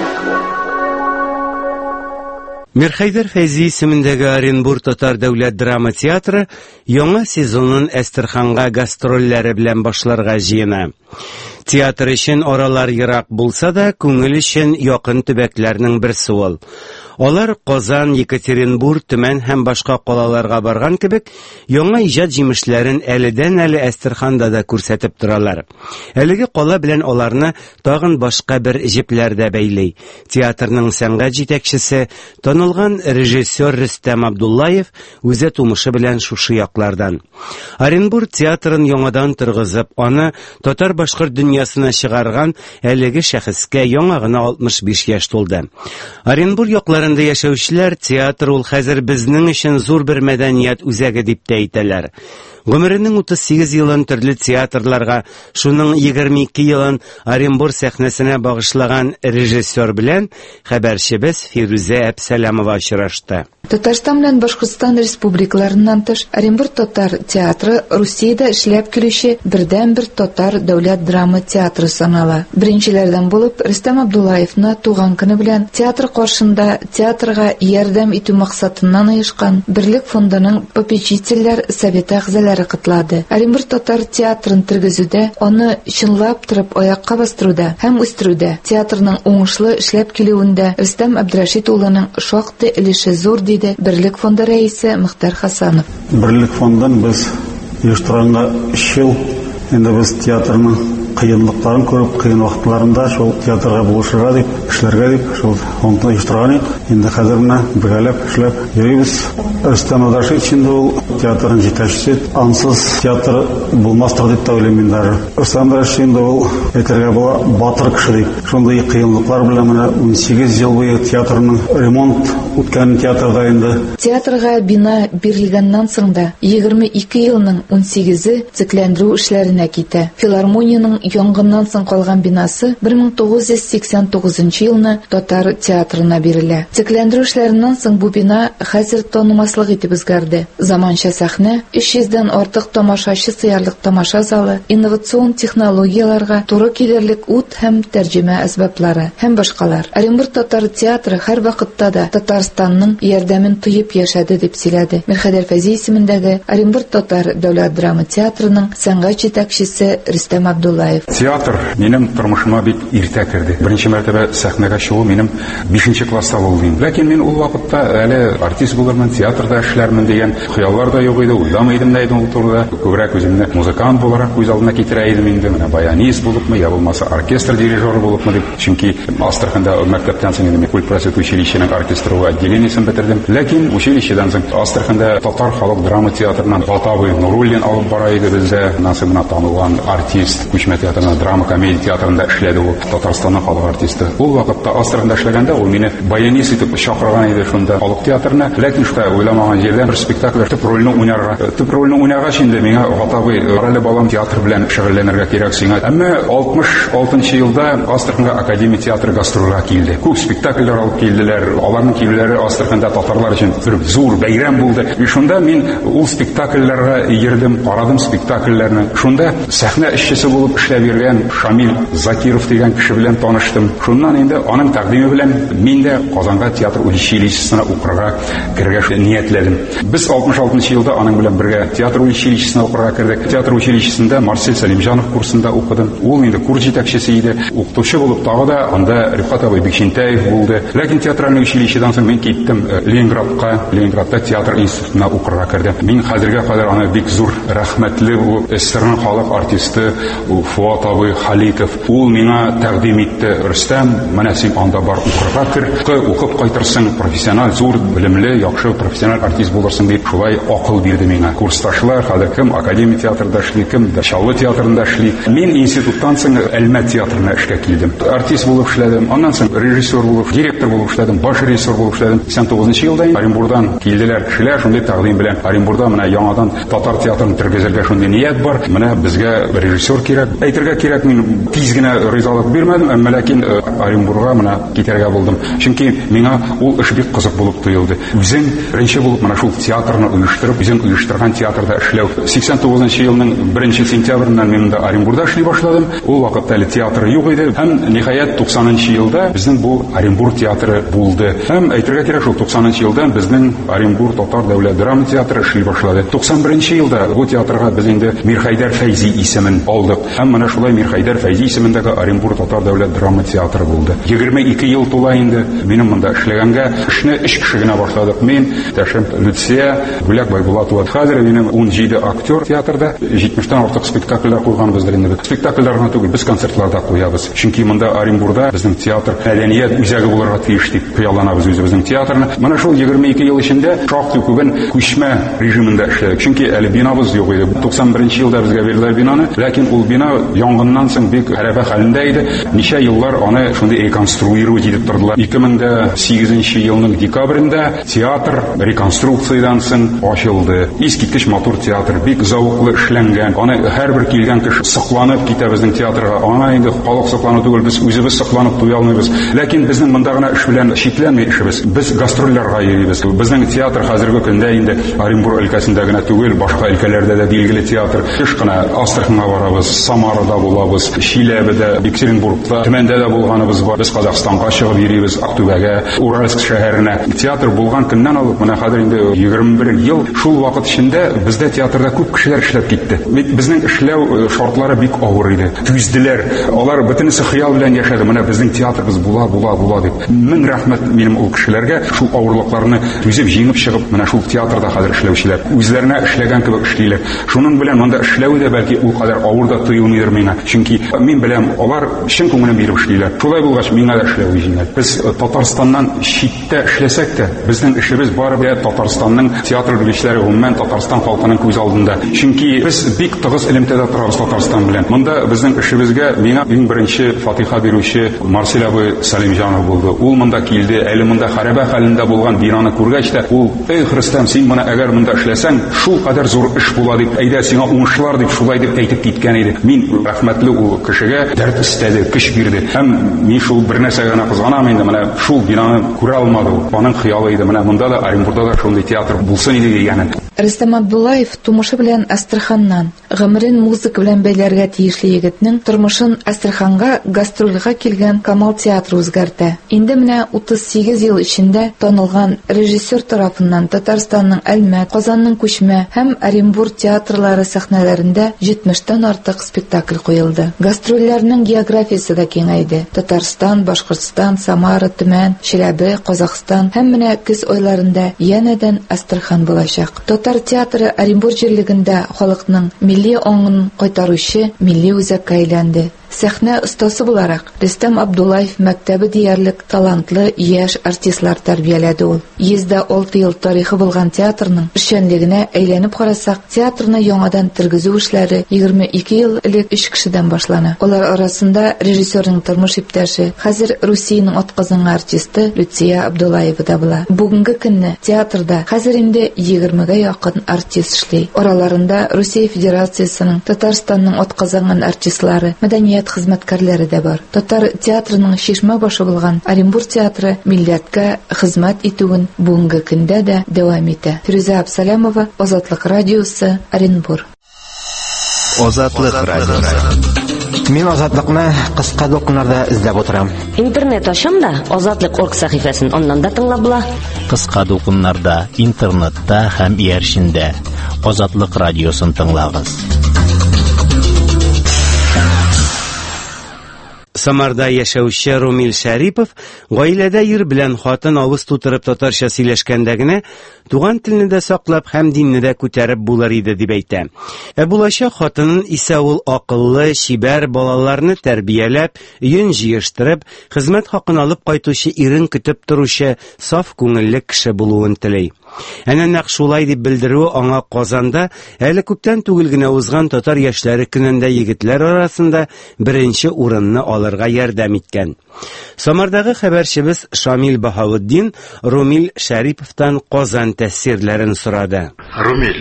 Мирхәйдәр Фәйзи исемендәге Оренбур татар дәүләт драма театры яңа сезонын Әстерханга гастрольләре белән башларга җыена. Театр өчен аралар ерак булса да, күңел өчен якын төбәкләрнең берсе ул. Алар Казан, Екатеринбург, Төмән һәм башка калаларга барган кебек, яңа иҗат җимешләрен әледән-әле Әстерханда да күрсәтеп торалар. Әлеге кала белән аларны тагын башка бер җепләр дә бәйли. Театрның сәнгать җитәкчесе, танылган режиссер Рөстәм Абдуллаев үзе тумышы белән шушы яклардан. Оренбур театрын яңадан торгызып, аны татар-башкорт дөньясына чыгарган әлеге шәхескә яңа гына 65 яшь тулды. Оренбур якларында яшәүчеләр театр ул хәзер безнең өчен зур бер мәдәният үзәге дип тә әйтәләр. Гомеренең 38 елын төрле театрларга, шуның 22 елын Оренбур сәхнәсенә багышлаган режиссер белән хәбәрчебез Фирүзә Әпсәләмова очрашты. Татарстан белән Башкортстан республикаларыннан тыш Оренбур татар театры Русиядә эшләп килүче бердән-бер татар дәүләт драма театры санала. Беренчеләрдән булып Рөстәм Абдуллаевны туган көне белән театр каршында театрга ярдәм итү максатыннан оешкан Берлек фондының попечительләр советы әгъзалары кытлады. Оренбур татар театрын тергезүдә, аны чынлап торып аякка бастыруда һәм үстерүдә, театрның уңышлы эшләп килүендә Рөстәм Абдрашид улының шактый өлеше зур диде Берлек фонды рәисе Мөхтәр Хасанов. Берлек фондан без оештырганга 3 ел инде без театрның кыенлыкларын күреп, кыен вакытларында шул театрга булышырга дип, эшләргә дип, шул фондны оештырган идек. Инде хәзер менә бергәләп эшләп йөрибез. Рөстәм Абдрашид инде ул театрның җитәкчесе, ансыз театр булмастыр дип та уйлыйм инде. Рөстәм Абдрашид инде ул әйтергә була батыр кеше дип. Шундый кыенлыклар белән менә 18 ел буе театрның ремонт үткән театрда инде. Театрга бина бирелгәннән соң да 22 елның 18-е цикләндерү эшләренә китә. Филармониянең янгыннан соң калган бинасы 1989 елны татар театрына бирелә. Цикләндерү эшләреннән соң бу бина хәзер танымаслык итеп үзгәрде. Заманча сәхнә, 300-дән артык тамашачы сыярлык тамаша залы, инновацион технологияларга туры килерлек ут һәм тәрҗемә әсбаплары һәм башкалар. Оренбур татар театры һәр вакытта да Татарстанның ярдәмен тоеп яшәде дип сөйләде. Мирхәйдәр Фәйзи исемендәге Оренбур татар дәүләт драма театрының сәнгать җитәкчесе Рөстәм Абдуллаев. Театр минем тормышыма бик иртә керде. Беренче мәртәбә сәхнәгә чыгу минем 5нче класста булды. Ләкин мин ул вакытта әле артист булырмын, театрда эшләрмен дигән хыяллар да юк иде, уйламый идем дә ул турыда. Күбрәк үземне музыкант буларак күз алдына китерә идем инде, менә баянист булыпмы, я булмаса оркестр дирижеры булыпмы дип. Чөнки Астраханда мәктәптән соң инде культпросвет училищеның оркестровый отделениесен бетердем. Ләкин училищедан соң Астраханда татар халык драма театрыннан Батавый Нуруллин алып бара иде бездә. Насыбына танылган артист, күчмә театрында, драма комедия театрында эшләде ул, Татарстанның халык артисты. Ул вакытта Астраханда эшләгәндә ул мине баянист итеп чакырган иде шунда халык театрына. Ләкин шулай уйламаган җирдән бер спектакль төп рольне уйнарга инде миңа Батавый әле балам театр белән шөгыльләнергә кирәк сиңа. Әмма 66 елда Астраханга академия театры гастрольгә килде. Күп спектакльләр алып килделәр. Аларның килүләре Астраханда татарлар өчен бер зур бәйрәм булды. Шунда мин ул спектакльләргә йөрдем, карадым спектакльләрне. Шунда сәхнә эшчесе булып эшләп йөргән Шамил Закиров дигән кеше белән таныштым. Шуннан инде аның тәкъдиме белән мин дә Казанга театр училищесына укырга кергә ниятләдем. Без 66 елда аның белән бергә театр училищесына укырга кирдек. Театр училищесында Марсель Салимҗанов курсында укыдым. Ул инде курс җитәкчесе иде. Укытучы булып тагы да анда Рифкат абый Бикчәнтәев булды. Ләкин театральный училищедан соң мин киттем Ленинградка. Ленинградта театр институтына укырга кирдем. Мин хәзергә кадәр аны бик зур рәхмәтле СССРның халык артисты Фуат абый Халиков, ул миңа тәкъдим итте: Рөстәм, менә син анда бар укырга кер, укып кайтырсың, профессиональ, зур белемле, яхшы профессиональ артист булырсың дип, шулай акыл бирде миңа. Курсташлар, хәзер кем академия театрында эшли, кем Чаллы театрында эшли. Мин институттан соң Әлмәт театрына эшкә килдем. Артист булып эшләдем, аннан соң режиссер булып, директор булып эшләдем, баш режиссер булып эшләдем. 89 елда Оренбургдан килделәр кешеләр, шундый тәкъдим белән. Оренбургда менә яңадан татар театрын тергезергә шундый ният бар. Менә безгә режиссер кирәк. Әйтергә кирәк, мин тиз генә ризалык бирмәдем, әмма ләкин Оренбургга менә китәргә булдым. Чөнки миңа ул эш бик кызык булып тоелды. Үзең беренче булып менә шул театрны оештырып, үзең оештырган театрда эшләү. 89 елның 1 сентябреннән мин монда Оренбургда эшли башладым. Ул вакытта әле театр юк иде. Һәм ниһаять 90 елда безнең бу Оренбург театры булды. Һәм әйтергә кирәк, шул 90 елдан безнең Оренбург татар дәүләт драма театры эшли башлады. 91 елда бу театрга без инде Мирхәйдәр Фәйзи исемен алдык. Һәм менә шулай Мирхәйдәр Фәйзи исемендәге Оренбург татар дәүләт драма театры булды. 22 ел тула инде минем монда эшләгәнгә. Эшне 3 кеше генә башладык. Мин, Тәшем Люция, Бүләк Байбулатова. Хәзер минем 17 актер театрда, 70тан артык спектакльләр куйганбыздыр инде. Спектакльләрне түгел, без концертларда куябыз. Чөнки монда Оренбургда безнең театр мәдәният үзәге булырга тиеш дип хыялланабыз үзебезнең театрны. Менә шул 22 ел эчендә шактый күбен күчмә режимында эшләдек. Чөнки әле бинабыз юк иде. 91 елда безгә бирделәр бинаны, ләкин ул бина янгыннан соң бик хәрабә хәлендә иде. Ничә еллар аны шундый реконструировать итеп тордылар. 2008 елның декабрендә театр реконструкциядан соң ачылды. Искиткеч матур театр, бик зауыклы эшләнгән. Аны һәрбер килгән кеше сокланып китә безнең театрга. Аңа инде халык соклану түгел, без үзебез сокланып туя алмыйбыз. Ләкин безнең монда гына эш белән чикләнмәй эшебез. Без гастрольләргә йөрибез. Безнең театр хәзерге көндә инде Оренбург өлкәсендә генә түгел, башка өлкәләрдә дә билгеле театр. Эш кына Астраханьга барабыз, Самарада булабыз, Чиләбедә, Екатеринбургта, Төмәндә дә булганыбыз бар. Без Казакъстанга чыгып йөрибез, Актүбәгә, Уральск шәһәренә. Театр булган көннән алып менә хәзер инде 21 ел, шул вакыт эчендә бездә театрда күп кешеләр эшләп китте. Безнең эшләү шартлары бик авыр иде. Түзделәр. Алар бөтенесе хыял белән яшәде. Менә безнең театрыбыз була дип. Мең рәхмәт минем ул кешеләргә, шул авырлыкларны түзеп җиңеп чыгып, менә шул театрда хәзер эшләүчеләр. Үзләренә эшләгән кебек эшлиләр. Шуның белән монда эшләү дә бәлки ул кадәр авыр да тоелмыйдыр миңа. Чөнки мин беләм, алар чын күңелен биреп эшлиләр. Шулай булгач, миңа да эшләү җиңел. Без Татарстаннан читтә эшләсәк тә, безнең эшебез барыбер Татарстанның театр белгечләре, гомумән Татарстан халкының күз алдында. Чөнки без бик тыгыз элемтәдә торабыз Татарстан белән. Монда безнең эшебезгә миңа иң беренче фатиха бирүче Марсель абый Салимҗанов булды. Ул монда килде, әле монда хәрабә хәлендә булган бинаны күргәч тә, ул: "Эй Христәм, син моны әгәр монда эшләсәң, шул кадәр зур эш була дип, әйдә сиңа уңышлар" дип шулай дип әйтеп киткән иде. Мин рәхмәтле ул кешегә дәрт истәде, көч бирде. Һәм мин шул бер нәрсәгә генә кызганам инде, менә шул бинаны күрә алмады ул. Аның хыялы иде, менә монда да Оренбургда да шундый театр булсын иде дигән. Рөстәм Абдуллаев тумышы белән Астраханнан, гомерен музыка белән бәйләргә тиешле егетнең тормышын Астраханга гастрольгә килгән Камал театры үзгәртә. Инде менә 38 ел эчендә танылган режиссер тарафыннан Татарстанның Әлмәт, Казанның Күчмә һәм Оренбург театрлары сәхнәләрендә 70тан артык спектакль куелды. Гастрольләрнең географиясе дә киңәйде. Татарстан, Башкортстан, Самара, Төмән, Чиләбе, Казакъстан һәм менә көз айларында янәдән Астрахан булачак. Татар театры Оренбург җирлегендә халыкның милли аңын кайтаручы милли үзәккә әйләнде. Сәхнә остасы буларак Рөстәм Абдуллаев мәктәбе диярлек талантлы яшь артистлар тәрбияләде ул. 106 ел тарихы булган театрның эшчәнлегенә әйләнеп карасак, театрны яңадан тергезү эшләре 22 ел элек 3 кешедән башлана. Алар арасында режиссерның тормыш иптәше, хәзер Русиянең атказан артисты Люция Абдуллаева да була. Бүгенге көнне театрда хәзер инде 20гә якын артист эшли. Араларында Русия Федерациясының, Татарстанның атказан артистлары, мәдәният хезмәткәрләре дә бар. Татар театрының шишмә башы булган Оренбург театры милләткә хезмәт итүен бүгенге көндә дә дәвам итә. Фируза Абсалямова, Азатлык радиосы, Оренбург. Азатлык радиосы. Мин Азатлыкны кыска докумнарда эзләп утырам. Интернет ачам да Азатлык.орг сәхифәсен аннан да тыңлап була. Кыска докумнарда, интернетта һәм ияршендә Азатлык радиосын тыңлагыз. Самарда яшәүче Румил Шәрипов гаиләдә ир белән хатын авыз тутырып татарча сөйләшкәндә генә туган телне дә саклап һәм динне дә күтәреп булыр иде дип әйтә. Булачак хатынын исә ул акыллы, чибәр балаларны тәрбияләп, өен җыештырып, хезмәт хакын алып кайтучы ирен көтеп торучы саф күңелле кеше булуын теләй. Әнә нәкъ шулай дип белдерү аңа Казанда әле күптән түгел генә узган татар яшьләре көнендә егетләр арасында беренче урынны алырга ярдәм иткән. Самардагы хәбәрчебез Шамил Баһаветдин Румил Шәриповтан Казан тәэсирләрен сорады. Румил,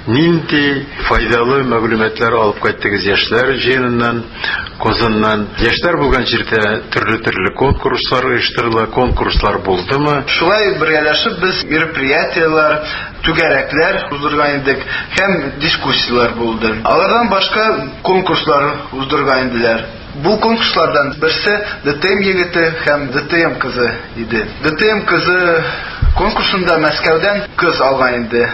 нинди файдалы мәгълүматлар алып кайттыгыз яшьләр җыеныннан, Казаннан? Яшьләр булган җирдә төрле конкурслар оештырыла, конкурслар булдымы? Шулай бергәләшеп без мероприятиялар, түгәрәкләр уздырган идек һәм дискуссиялар булды. Алардан башка конкурслар уздырган иделәр. Бу конкурслардан берсе ДТМ егете һәм ДТМ кызы иде. ДТМ кызы конкурсында Мәскәүдән кыз алган иде.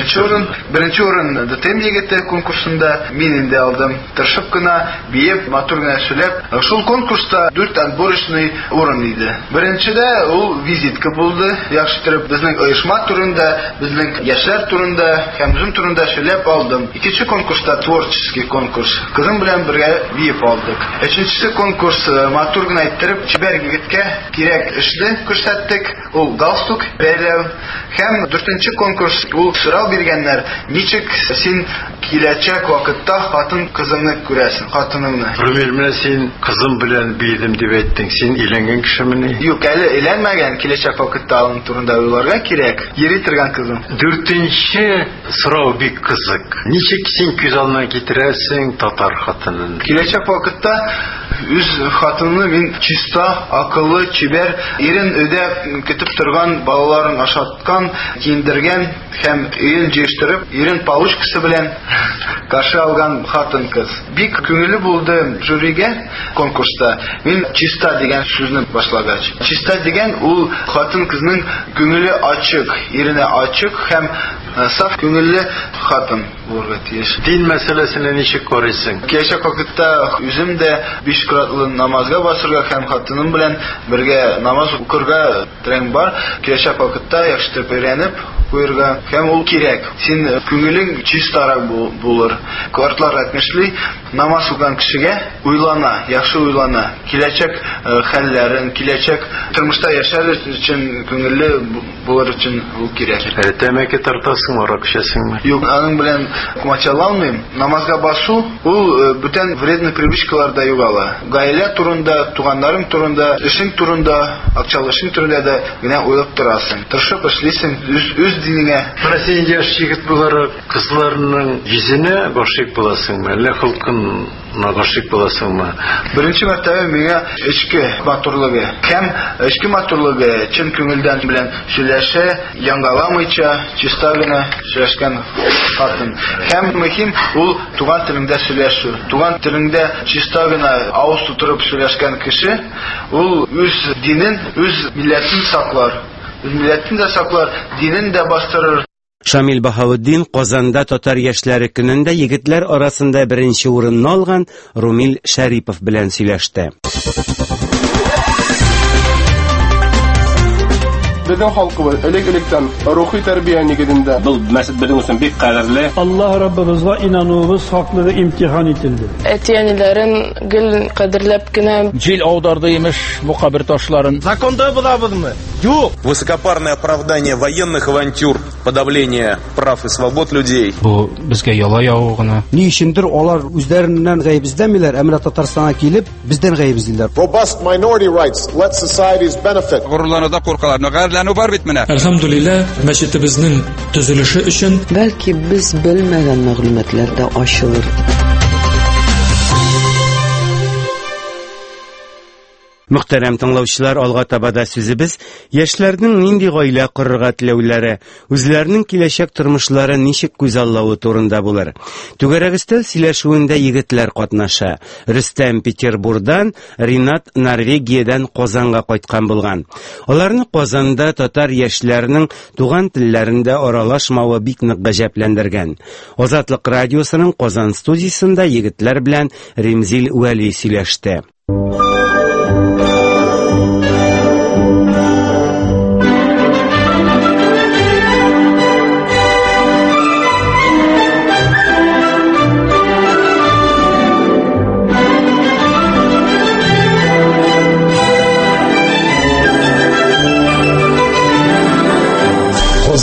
Беренче урын ДТМ егете конкурсында мин инде алдым. Тырышып кына, биеп, матур гына сөйләп, шул конкурста 4 отборочный урын иде. Беренчедә ул визитка булды. Яхшы итеп безнең оешма турында, безнең яшьләр турында һәм үзем турында сөйләп алдым. Икенче конкурста творческий конкурс. Кызым белән бергә биеп алдык. Üçüncüsü konkurs матур гына иттереп, чибәр егеткә кирәк эшне күрсәттек. Ул галстук бәйләү. Һәм 4нче конкурс ул сорау биргәннәр, ничек син киләчәк вакытта хатын кызыңны күрәсең, хатыныңны. Румил, менә син кызым белән бийдем дип әйттең. Син өйләнгән кешеме? Юк, әле өйләнмәгән, киләчәк вакытта аның турында уйларга кирәк. Йөри торган кызым. 4нче сорау бик кызык. Ничек син күз алдына китерәсең татар хатынын? Киләчәк вакытта үз хатынны мин чиста, акыллы, чибәр, ирен өйдә көтеп торган, балаларын ашаткан, киендергән һәм өен җыештырып, ирен палучкасы белән каршы алган хатын-кыз. Бик күңелле булды жюригә конкурста. Мин чиста дигән сүзне башлагач. Чиста дигән ул хатын-кызның күңеле ачык, ирене ачык һәм саф күңелле хатын булырга тиеш. Дин мәсьәләсенә ничек карыйсың? Киләчәк вакытта үзем дә 5 кратлы намазга басырга һәм хатыным белән бергә намаз укырга теләгем бар. Киләчәк вакытта яхшы итеп өйрәнеп куярга һәм ул кирәк. Син күңелең чистарак булыр. Картлар әйтмешли, намаз укыган кешегә уйлана, яхшы уйлана. Киләчәк хәлләрен, киләчәк тормышта яшәр өчен күңелле булыр өчен ул кирәк. Тәмәке тартасың, арак эчәсеңме? Юк, аның белән кумачалалмыйм. Намазга басу ул бүтән вредный привычкаларда югала. Гаилә турында, туганнарың турында, эшең турында, акчалы эшең турында да генә уйлап торасың. Тырышып эшлисең үз динеңә. Менә син яшь егет буларак кызларның йөзенә гашыйк буласыңмы, әллә холкына гашыйк буласыңмы? Беренче мәртәбә миңа эчке матурлыгы һәм эчке матурлыгы чын күңелдән белән сөйләшә, яңгаламыйча, чиста гына сөйләшкән хатын. Һәм мөһим ул туган телендә сөйләшү. Туган телендә чиста гына авыз тутырып сөйләшкән кеше ул үз динен, үз милләтен саклар. Үз милләтен дә саклар, динен дә бастырыр. Шамил Баһаветдин Казанда татар яшьләре көнендә егетләр арасында беренче урынны алган Румил Шәрипов белән сөйләште. Безнең халкыбыз элек-электән рухи тәрбия нигезендә. Бу мәсҗид безнең өчен бик кадерле. Аллаһ Раббыбызга инануыбыз хаклыгы имтихан ителде. Әтиәниләрен гел кадерләп кенә Җил аударды имеш бу кабер ташларын. Законда булабызмы? Юк. Высокопарное оправдание военных авантюр, подавление прав и свобод людей. Бу безгә яла яу гына. Ни өчендер алар үзләреннән гаеп эзләмиләр, әмма Татарстанга килеп бездән гаеп эзлиләр. Robust minority rights let societies benefit. Горурлануда куркалар. Әлхәмдулилlah, мәчетебезнең төзелеше өчен бәлки без белмәгән мәгълүматлар да ачылыр. Мөхтәрәм тыңлаучылар, алга табада сүзебез яшьләрнең нинди гаилә корырга теләүләре, үзләренең киләчәк тормышлары ничек күзаллавы турында булыр. Түгәрәгестә сөйләшүендә егетләр катнаша. Рөстәм Петербургдан, Ринат Норвегиядән Казанга кайткан булган. Аларны Казанда татар яшьләренең туган телләрендә аралашмавы бик нык гаҗәпләндергән. Азатлык радиосының Казан студиясында егетләр белән Ремзил Вәли сөйләште.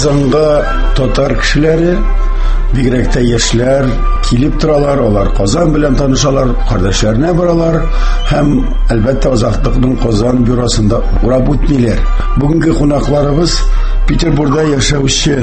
Казанга татар кешеләре, бигрәк тә яшьләр килеп торалар, алар Казан белән танышалар, кардәшләренә баралар һәм әлбәттә Азатлыкның Казан бюросында урап үтмиләр. Бүгенге кунакларыбыз Петербургда яшәүче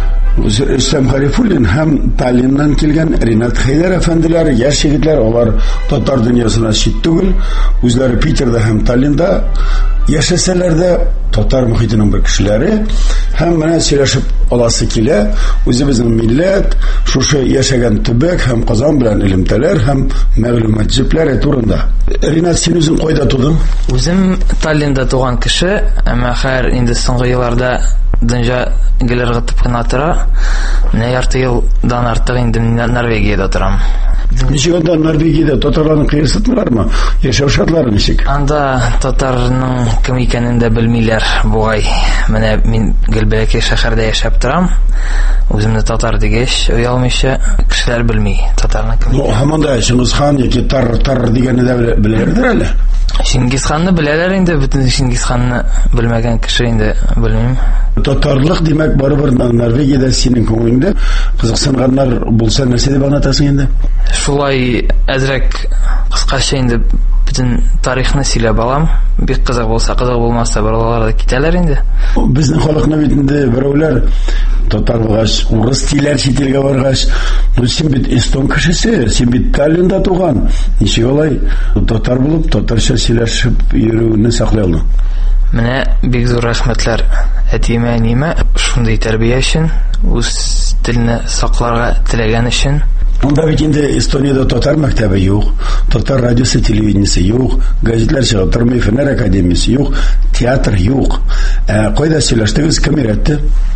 Рөстәм Гарифуллин һәм Таллиннан килгән Ринат Хәйдәр әфәнделәр, яшь егетләр, алар татар дөньясына чит түгел, үзләре Питерда һәм Таллинда яшәсәләр дә татар мөхитенең бер кешеләре һәм менә сөйләшеп аласы килә, үзебезнең милләт, шушы яшәгән төбәк һәм Казан белән элемтәләр һәм мәгълүмат җепләре турында. Ринат, син үзең кайда тудың? Үзем Таллинда туган кеше, әмма хәзер инде соңгы елларда дөнья гелер гытып кына тора. Менә ярты елдан артык инде Норвегиядә торам. Ничек анда Норвегиядә татарларны кыерсытмыйлармы? Яшәү шартлары ничек? Анда татарның кем икәнен дә белмиләр бугай. Менә мин Гөлбәкәй шәһәрдә яшәп торам. Үземне татар дигәч, уялмыйча кешеләр белми татарның кем икәнен. Һаманда Чингисхан яки тар дигәнне дә беләләрдер әле. Чингисханны беләләр инде, бөтен Чингисханны белмәгән кеше инде белмим. Татарлык димәк барыбер Норвегиядә синең күңелеңдә кызыксынганнар булса нәрсә дип аңлатасың инде? Шулай әзрәк кыскача инде бөтен тарихны сөйләп алам. Бик кызык булса, кызык булмаса, балалар да китәләр инде. Безнең халыкны бит инде берәүләр татар булгач, урыс диләр чителгә баргач, син бит эстон кешесе, син бит Таллинда туган. Ничек алай татар булып, татарча сөйләшеп йөрүне саклый алдың? Менә бик зур рәхмәтләр әтимә, әнимә шундый тәрбия өчен, үз телне сакларга теләгән өчен. Онда бит инде Эстонияда татар мәктәбе юк, татар радиосы, телевидениесе юк, газетлар чыга тормый, фәннәр академиясе юк, театр юк. Кайда сөйләштегез, кем өйрәтте?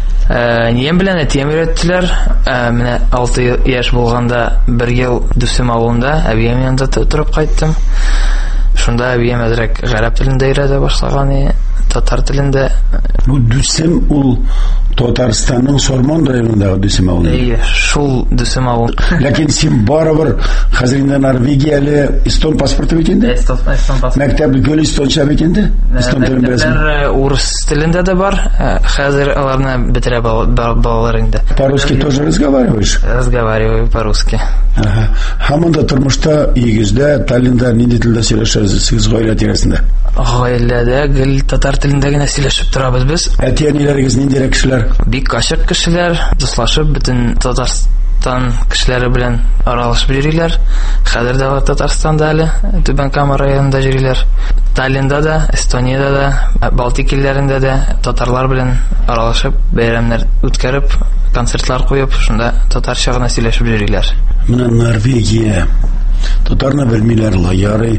Нием белән әтием өйрәттеләр. Менә 6 яшь булганда 1 ел Дүсем авылында әбием янында торып кайттым. Шунда әбием әзрәк гарәп телендә өйрәтә башлаган, татар телендә. Бу Дүсем ул Татарстанның Сормон районындагы Дүсем авылы. Шул Дүсем авыл. Ләкин син барыбер хәзер инде Норвегияле эстон паспорты бит инде? Эстон паспорт. Мәктәп гөл эстонча бит инде? Эстон телен беләсең? Урыс телендә дә бар. Хәзер аларны бетерә балалар инде. По-русски тоже разговариваешь? Разговариваю по-русски. Ага. Һаманда тормышта Игездә, Таллинда нинди телдә сөйләшәсез гаилә тирәсендә? Гаиләдә гел татар телендә генә сөйләшеп торабыз біз. Әти-әниләрегез ниндирәк кешеләр? Бик ачык кешеләр, дуслашып, бөтен Татарстан кешеләре белән аралашып йөриләр. Хәзер дә Татарстанда әле, Түбән Кама районында йөриләр. Таллинда да, Эстониядә дә, Балтик илләрендә дә татарлар белән аралашып, бәйрәмнәр үткәреп, концертлар куеп, шунда татарча гына сөйләшеп йөриләр. Менә Норвегия татарны белмиләр, ярый.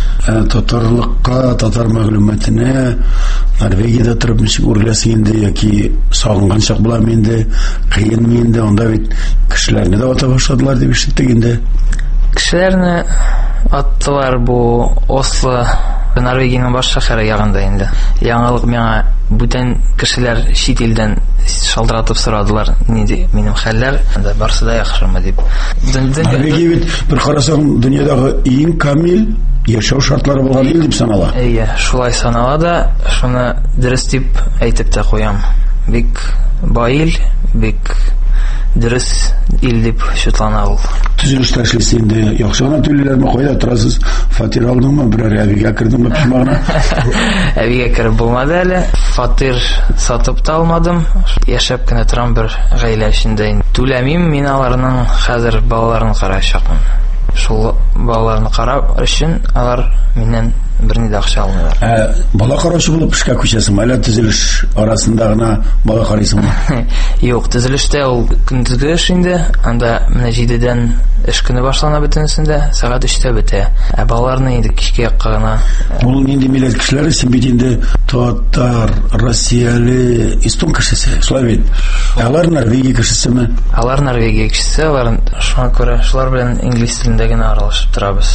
Татарлыкка, татар мәгълүматына Норвегиядә торып ничек үрләсең инде, яки сагынган чак буламы инде, кыенмы инде? Анда бит кешеләрне дә ата башладылар дип ишеттек инде. Кешеләрне аттылар бу Осло, Норвегиянең баш шәһәре ягында инде. Яңалык миңа бүтән кешеләр чит илдән шалтыратып сорадылар, нинди минем хәлләр, анда барсы да яхшымы дип. Норвегия бит бер карасаң дөньядагы иң камил яшәү шартлары булган ил дип санала. Шулай санала да, шуны дөрес дип әйтеп тә куям. Бик бай ил, бик дөрес ил дип шутлана ул. Төзелештә эшлисең инде, яхшы гына түлиләрме? Кайда торасыз? Фатир алдыңмы? Берәр әбигә кирдеңме пишмагына? Әбигә киреп булмады әле. Фатир сатып та алмадым. Яшәп кенә торам бер гаилә эчендә. Түләмим, мин аларның хәзер балаларын караячакмын. Шул балаларны карап өчен алар миннән берни дә акча алмыйлар. Бала караучы булып эшкә күчәсеңме? Әллә төзелеш арасында гына бала карыйсыңмы? Юк, төзелештә ул көндезге эш инде. Анда менә 7дән эш көне башлана бөтенсендә, сәгать 3тә бетә. Балаларны инде кичкә якка гына. Ул нинди милләт кешеләре? Син бит инде татар, россияле, эстон кешесе, славин. Алар Норвегия кешесеме? Алар Норвегия кешесе, алар шуңа күрә шулар белән инглиз телендә генә аралашып торабыз.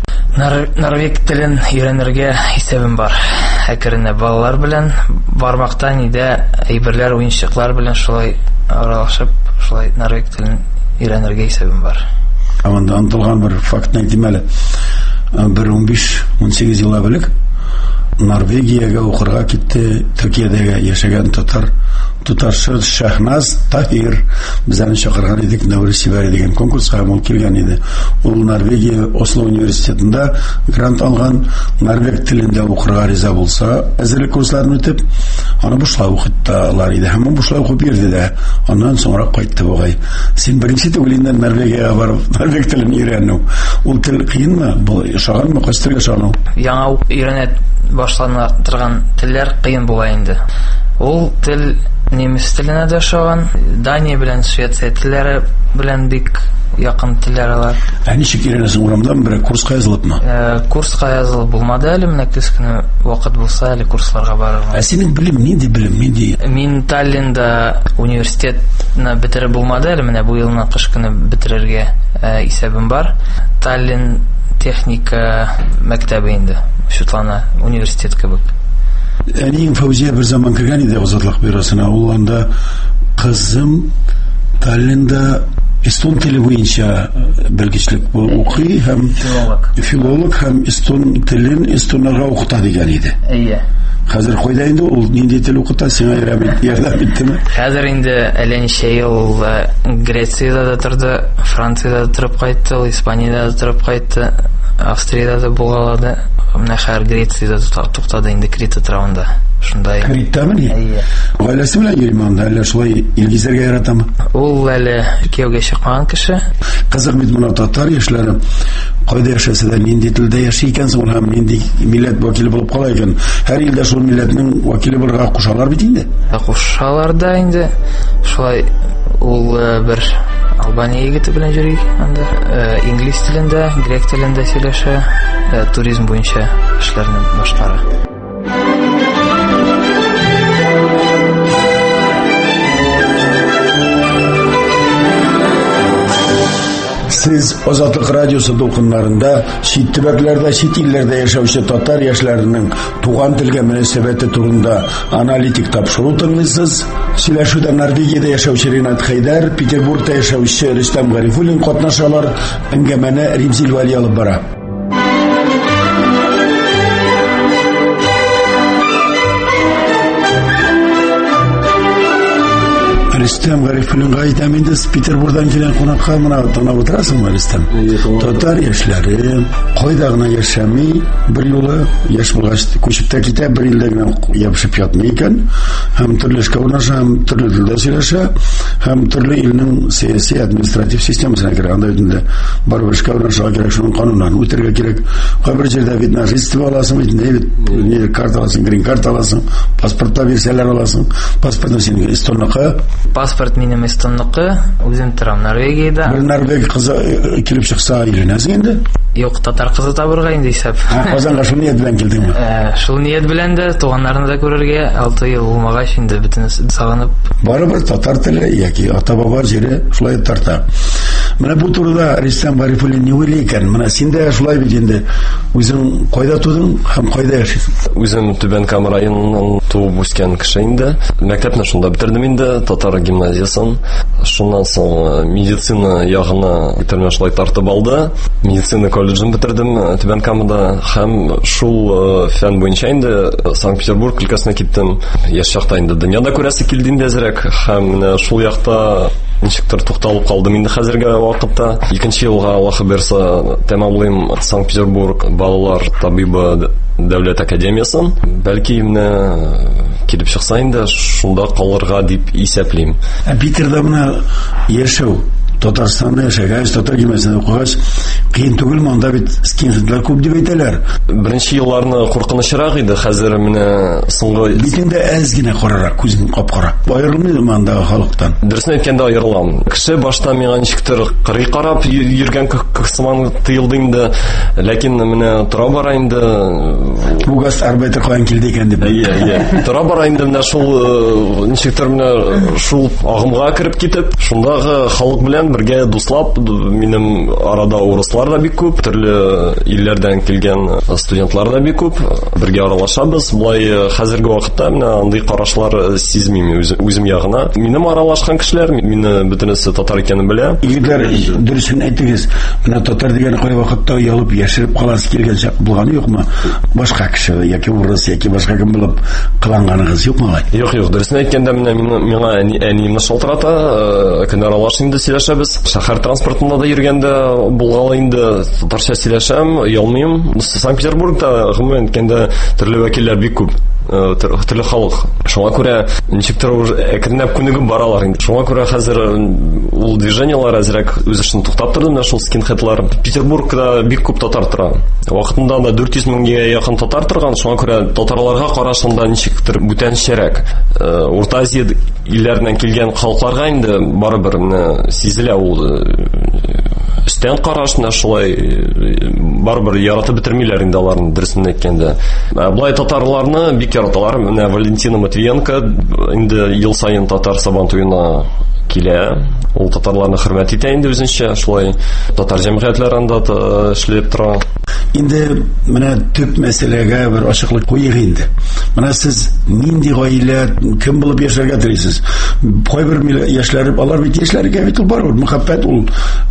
Норвег телен өйрәнергә исәбем бар. Әкренле балалар белән бармакта нидә әйберләр, уенчыклар белән шулай аралашып, шулай норвег телен өйрәнергә исәбем бар. Анда антылган бер фактны әйтим әле. 15-18 ел элек Норвегиягә укырга китте, Төркиядәге яшәгән туташы Шәхназ Таһир безне чакырган идек, Нәүрүз Сибәри дигән конкурска ул килгән иде. Ул Норвегия Осло университетында грант алган, норвег телендә укырга риза булса, әзерлек курсларын үтеп, аны бушлай укыттылар иде. Һәм бушлай укып йөрде дә, аннан соңра кайтты бугай. Син беренче түгел инде Норвегиягә барып, норвег телен өйрәнү. Ул тел кыенмы? Бу шаганмы, кастырга шану? Яңа өйрәнә башлана торган телләр кыен була инде. Ул тел немец теленә дә шаган, Дания белән Швеция телләре белән бик якын телләр алар. Ничек өйрәнәсең, урамдан бер курска язылыпмы? Курска язылып булмады әле, менә көз көне вакыт булса әле курсларга барырмын. Синең белем нинди белем? Мин Таллинда университетны бетереп булмады әле, менә бу елны кыш көне бетерергә исәбем бар. Таллин техника мәктәбе инде, шутлана университет кебек. Әниң Фаузия бер заман кергән иде Азатлык бюросына. Ул анда кызым Таллинда эстон теле буенча белгечлек укый һәм филолог һәм эстон телен эстоннарга укыта дигән иде. Хәзер кайда инде ул, нинди тел укыта, сиңа ярдәм иттеме? Хәзер инде әле ничә ел Грециядә дә торды, Франциядә дә торып кайтты, Испаниядә дә торып кайтты, Австриядә дә булгалады. Менә хәзер Грециядә туктады инде Крита травында. Шундай. Критамы ни? Гаиләсе белән йөрим анда, әллә шулай илгизәргә яратамы? Ул әле кияүгә чыкмаган кеше. Кызык бит моны татар яшьләре кайда яшәсә дә, нинди телдә яши икәнсең, һәм нинди милләт вәкиле булып кала икән. Һәр илдә шул милләтнең вәкиле булырга кушалар бит инде. Кушалар да инде. Шулай ул бер Албания егете белән йөри анда. Инглиз телендә, грек телендә сөйләшә, туризм буенча эшләрне башкара. Сез Азатлык радиосы дулкыннарында чит төбәкләрдә, чит илләрдә яшәүче татар яшьләренең туган телгә мөнәсәбәте турында аналитик тапшыру тыңлыйсыз. Сөйләшүдә Норвегиядә яшәүче Ринат Хәйдәр, Петербургта яшәүче Рөстәм Гарифуллин катнашалар. Әңгәмәне Римзил Вали алып бара. Рөстәм Гарифуллинга әйтәм инде, Петербургдан килгән кунакка моны тыңлап утырасыңмы, Рөстәм? Татар яшьләре кайда гына яшәми, бер юлы яшь булгач күчеп тә китә, бер илдә генә ябышып ятмый икән, һәм төрле эшкә урнаша, һәм төрле телдә сөйләшә, һәм төрле илнең сәяси административ системасына керә. Анда үтендә барып эшкә урнашырга кирәк, шуның кануннарын үтәргә кирәк. Кайбер җирдә бит жительство аласың, бит карта аласың, грин карта аласың, паспортта бирсәләр аласың, паспортны син эстонныкы. Паспорт минем эстонныкы, үзем торам Норвегиядә. Бер норвег кызы килеп чыкса, өйләнәсең инде? Юк, татар кызы табырга инде исәп. Казанга шул ният белән килдеңме? Шул ният белән дә туганнарны да күрергә 6 ел булмагач инде бөтенесе сагынып. Барыбер татар теле яки ата-баба җире шулай тарта. Менә бу турыда Рөстәм Гарифуллин ни уйлый икән? Менә син дә шулай бит инде. Үзең кайда тудың һәм кайда яшисең? Үзем Түбән Кама районыннан туып үскән кеше инде. Мәктәпне шунда бетердем инде, татар гимназиясын. Шуннан соң медицина ягына бетермә шулай тартып алды. Медицина колледжын бетердем Түбән Камада һәм шул фән буенча инде Санкт-Петербург өлкәсенә киттем. Яшь чакта инде дөньяда күрәсе килде инде әзрәк һәм менә шул якта ничектер тукталып калдым инде хәзерге вакытта. 2нче елга Аллаһы берса тәмамлыйм Санкт-Петербург балалар табибы дәүләт академиясын. Бәлки менә килеп чыкса инде шунда калырга дип исәплим. Питерда менә яшәү, Татарстанда яшәгәч, татар гимназиясында укыгач, кыен түгелме? Анда бит скинхедлар күп дип әйтәләр. Беренче елларны куркынычрак иде, хәзер менә соңгы битендә әз генә карарак, күзең капкара. Аерылмыйдымы андагы халыктан? Дөресен әйткәндә аерылам. Кеше башта миңа ничектер кырый карап йөргән кысман тыелды инде, ләкин менә тора бара инде бу гастарбайтер каян килде икән дип. Тора бара инде менә шул ничектер менә шул агымга кереп китеп, шундагы халык белән бергә дуслап, минем арада урыслар да бик күп, төрле илләрдән килгән студентлар да бик күп, бергә аралашабыз. Булай хәзерге вакытта менә андый карашлар сизмим үзем ягына. Минем аралашкан кешеләр, мине бөтенесе татар икәнен белә. Егетләр, дөресен әйтегез, менә татар дигән кай вакытта ялып яшереп каласы килгән чак булганы юкмы? Башка кеше яки урыс яки башка кем булып кыланганыгыз юкмы? Юк, дөресен әйткәндә миңа әнием шалтырата, көн аралаш инде сөйләшәбез. Шәһәр транспортында да йөргәндә булгалы инде татарча сөйләшәм, ялмыйм. Санкт-Петербургта гомумән әйткәндә төрле вәкилләр бик күп. Төрле халык. Шуңа күрә ничектер әкренләп күнегеп баралар инде. Шуңа күрә хәзер ул движениелар әзрәк үз эшен туктап торды, менә шул скинхедлар. Петербургта бик күп татар тора. Вакытында да 400 меңгә якын татар торган, шуңа күрә татарларга карашында ничектер бүтәнчәрәк. Урта Азия илләреннән килгән халыкларга инде барыбер сизелә ул өстән карашны шулай барыбер яратып бетермиләр инде аларны, дөресен әйткәндә. Булай татарларны бик яраталар. Менә Валентина Матвиенко инде ел сайын татар сабан туена килә. Ул татарларны хөрмәт итә инде үзенчә, шулай татар җәмгыятьләрендә эшләп тора. Инде менә төп мәсьәләгә бер ачыклык куйыйк инде. Менә сез нинди гаилә, кем булып яшәргә телисез? Кайбер яшьләр, алар бит яшьләргә бит бар, мәхәббәт ул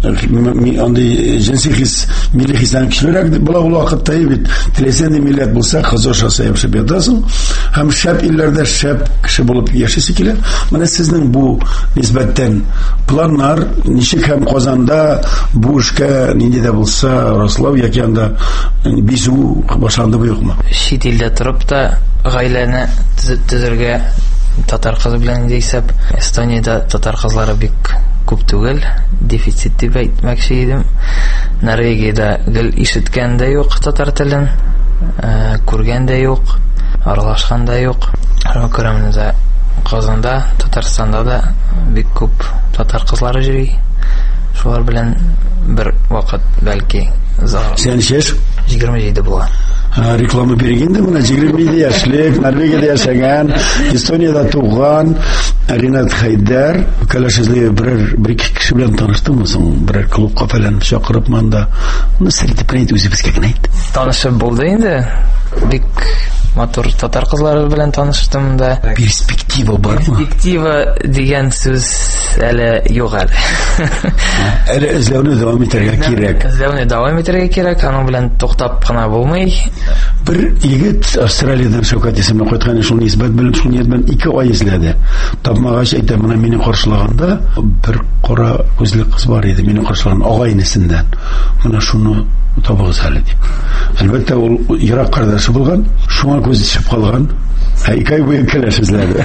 андый җинси хис, милли хисләр кешеләргә була ул вакытта бит теләсәң дә милләт булса, хозурша яшәп ятасың, һәм шәп илләрдә шәп кеше булып яшисе килә. Менә сезнең бу нисбәттән планнар ничек һәм Казанда бу эшкә нинди дә булса раслау яки анда бизү башланды юкмы? Чит илдә торып та гаиләне төзергә татар кызы белән дисәп, Эстониядә татар кызлары бик күп түгел, дефицит дип әйтмәкче идем. Норвегиядә гел ишеткән дә юк татар телен, күргән дә юк, аралашкан да юк. Күрәмендә Казанда, Татарстанда да бик күп татар кызлары йөри. Шулар белән бер вакыт бәлки Сен яшь? 27 була. Реклама биргәндә менә 27 яшьлек, Норвегиядә яшәгән, Эстониядә туган Ринат Хайдар, калашызлы бер-ике кеше белән таныштымы соң, бер клубка фәлән чакырып манда. Моны сәләтеп әйт, үзебезгә генә әйт. Танышып булды инде. Бик матур татар кызлары белән таныштым да. Перспектива бармы? Перспектива дигән сүз әле юк әле. Әле эзләүне дәвам итәргә кирәк. Эзләүне дәвам итәргә кирәк, аның белән туктап кына булмый. Бер егет Австралиядән Шәүкәт исемле кайткан, шул нисбәт белән шул ният белән 2 ай эзләде. Тапмагач әйтә, менә мине каршылаганда бер кара күзле кыз бар иде, мине каршылаган агай-инесеннән. Менә шуны табыгыз әле дип. Әлбәттә ул ерак кардәше булган, шуңа күзе төшеп калган. 2 ай буе кәләш эзләде.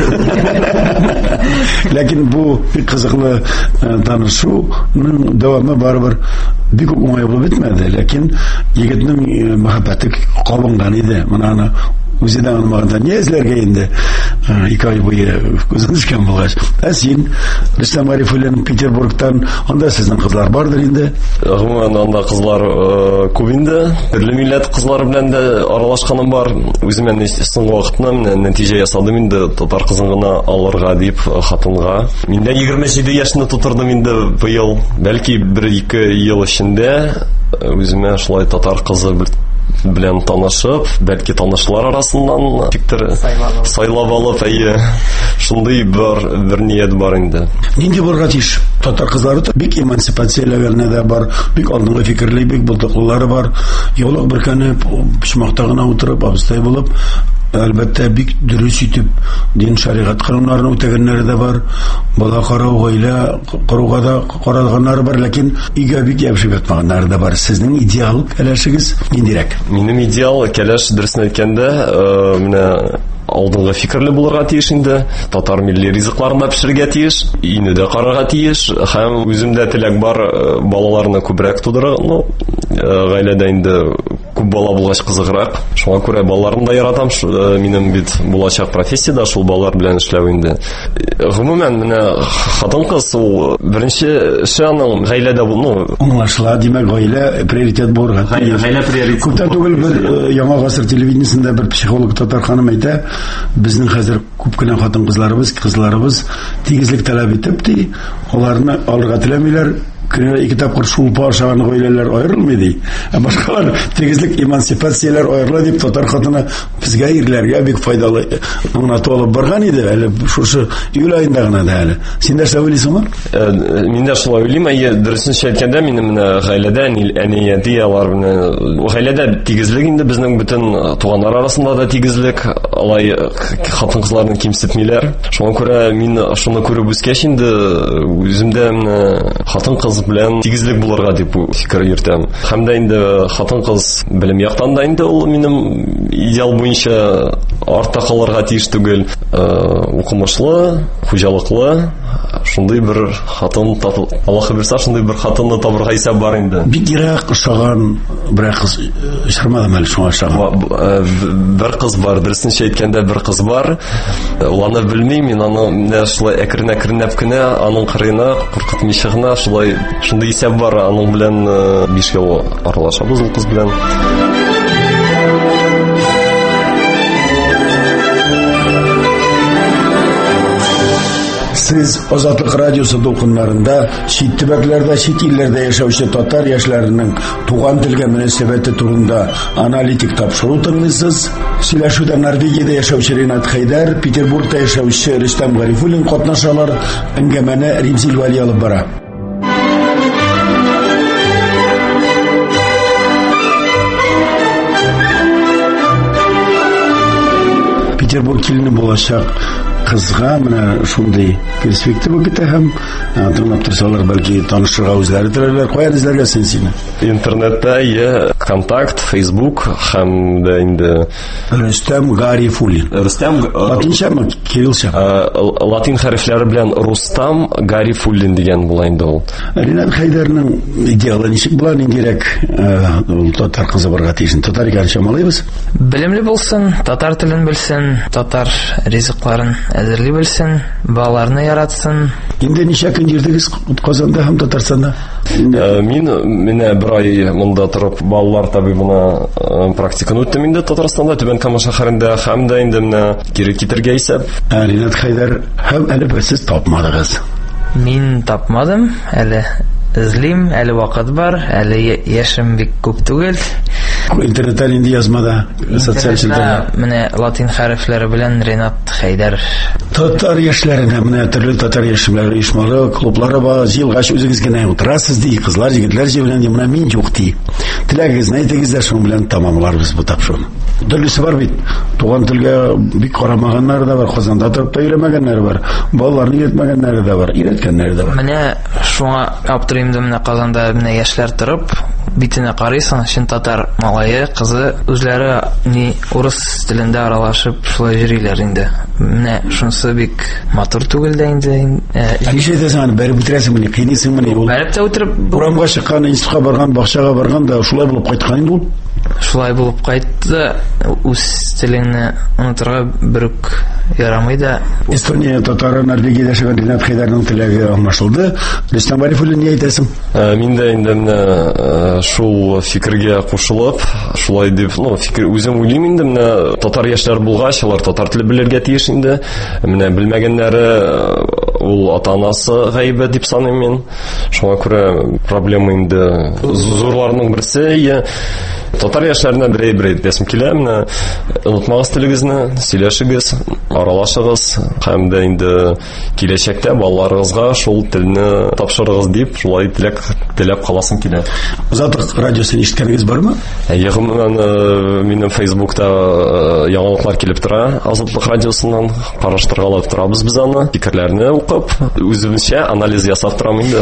Ләкин бу бик кызыклы танышуның дәвамы барыбер бик уңай булып бетмәде. Ләкин егетнең мәхәббәте кабынган иде. Менә аны үзе дә аңламаганда не эзләргә инде 2 ай буе күзен төшкән булгач. Син Рөстәм Гарифуллин Петербургтан, анда сезнең кызлар бардыр инде. Гомумән анда кызлар күп инде. Төрле милләт кызлары белән дә аралашканым бар. Үземә соңгы вакытта нәтиҗә ясадым инде, татар кызын гына алырга дип хатынга. Мин дә 27 яшьне тутырдым инде быел. Бәлки 1-2 ел эчендә үземә шулай татар кызы белән танышып, бәлки танышлар арасыннан тиктер сайлап алып, шундый бер ният бар инде. Нинди булырга тиеш? Татар кызлары бик эмансипацияләгәннәр дә бар, бик алдынгы фикерле, бик булдыклылары бар. Яулык беркәнеп, почмакта гына утырып, абыстай булып, әлбәттә бик дөрес итеп дин шәригать кануннарын үтәгәннәр дә бар. Бала карау, гаилә коруга да каралганнар бар, ләкин игә бик ябышып ятмаганнар да бар. Сезнең идеал кәләшегез ниндирәк? Минем идеал кәләш дөресен әйткәндә, менә алдынгы фикерле булырга тиеш инде. Татар милли ризыкларын пешерергә тиеш, ине дә карарга тиеш, һәм үземдә теләк бар балаларны күбрәк тудырырга. Гаиләдә инде күп бала булгач кызыграк. Шуңа күрә балаларны да яратам. Минем бит булачак профессия да шул балалар белән эшләү инде. Гомумән менә хатын-кыз ул беренче эше аның гаиләдә булу. Аңлашыла, димәк гаилә приоритет булырга. Гаилә приоритет. Күптән түгел бер яңа гасыр телевидениесендә бер психолог Татар ханым әйтә, безнең хәзер күп кенә кызларыбыз тигезлек таләп итеп ди, аларны алырга теләмиләр. Көненә 2 тапкыр шулпа ашаган гаиләләр аерылмый ди. Башкалар тигезлек эмансипацияләр аерыла дип татар хатыны безгә ирләргә бик файдалы аңлату алып барган иде. Әле шушы июль аенда гына да әле. Син дә шулай Мин дә шулай уйлыйм. Дөресен әйткәндә минем гаиләдә әни алар белән гаиләдә тигезлек инде безнең бөтен туганнар арасында да тигезлек, алай хатын-кызларны кимсетмиләр. Шуңа күрә мин шуны күреп үскәч инде үземдә хатын-кыз белән тигезлек булырга дип фикер йөртәм. Һәм дә инде хатын-кыз белем яктан да инде ул минем идеал буенча артта калырга тиеш түгел. Укымышлы, хуҗалыклы, шундый бер хатын Аллаһ бирсә, шундый бер хатынны табырга исәп бар инде. Бик ерак ошаган бер кыз очрамадым әле шуңа ошаган. Бер кыз бар, дөресен әйткәндә бер кыз бар. Ул аны белмим, мин аны шулай әкрен-әкренләп кенә аның кырыена куркытмыйча гына шундай исәп бар, аның белән 5 ел аралашабыз ул кыз белән. Сез Азатлык радиосы дулкыннарында чит төбәкләрдә, чит илләрдә яшәүче татар яшьләренең туган телгә мөнәсәбәте турында аналитик тапшыру тыңлыйсыз. Сөйләшүдә Норвегиядә яшәүче Ринат Хайдар, Петербургта яшәүче Рөстәм Гарифуллин катнашалар. Әңгәмәне Римзил Вали алып бара. Петербург килене булачак кызга менә шундый перспектива көтә һәм тыңлап торсалар бәлки танышырга үзләре теләрләр. Каян эзләргә син? Интернетта контакт, Facebook һәм дә инде Рөстәм Гарифуллин. Латинчамы, кириллчамы? Латин хәрефләре белән Рустам Гарифуллин дигән була инде ул. Ринат Хайдарның идеалы ничек була, ниндирәк татар кызы барга тиешен? Татар икән чамалыйбыз? Белемле булсын, татар телен белсен, татар ризыкларын әзерли белсен, балаларны яратсын. Инде ничә көн йөрдегез Казанда һәм Татарстанда? Мин менә бер ай монда торып балалар табибына практиканы үттем инде Татарстанда, Түбән Кама шәһәрендә, һәм дә инде менә кире китергә исәп. Ринат Хайдар, һәм әле сез тапмадыгыз. Мин тапмадым, әле эзлим, әле вакыт бар, әле яшем бик күп түгел. Интернеттан инде язмада, социаль челтәрдә. Менә латин хәрефләре белән Ринат Хайдар. Татар яшьләренә менә төрле татар яшьләре оешмалары, клублары бар. Җыелгач үзегез генә утырасыз ди, кызлар, җегетләр җыелган ди, менә мин юк ди. Теләгегезне әйтегез дә шуның белән тамамларбыз бу тапшыруны. Төрлесе бар бит. Туган телгә бик карамаганнар да бар, Казанда торып та өйрәмәгәннәр бар. Балаларны өйрәтмәгәннәр дә бар, өйрәткәннәр дә бар. Менә шуңа аптырыйм да, менә Казанда менә яшьләр торып, битенә карыйсың, шин татар малае, кызы үзләре ни урыс телендә аралашып шулай йөриләр инде. Менә шунысы бик матур түгел дә инде. Ничә дәсән бәреп үтерәсеңме, кыйнысыңмы? Бәреп тә үтереп, урамга чыккан, институтка барган, бакчага барган да шулай булып кайткан инде ул. Шулай булып кайтты. Үз теленне онытырга берүк ярамый да. Эстония татары Норвегиядә яшәгән Ринат Хайдарның теләге аңлашылды. Рөстәм Гарифуллин ни әйтәсең? Мин дә инде шул фикергә кушылып, шулай дип, фикер үзем уйлыйм инде, менә татар яшьләр булгач, алар татар теле белергә тиеш инде. Менә белмәгәннәре ул ата-анасы гаибе дип саныйм мин. Шуңа күрә проблема инде зурларның берсе. Татар яшьләренә берәй дәсем килә, менә онытмагыз телегезне, сөйләшегез, аралашыгыз, һәм дә инде киләчәктә балаларыгызга шул телне тапшырыгыз дип, шулай теләп каласым килә. Азатлык радиосын ишеткәнегез бармы? Минем Facebook'та яңалыклар килеп тора, Азатлык радиосыннан караштыргалап торабыз без аны, фикерләрне укып, үзебезчә анализ ясап торам инде.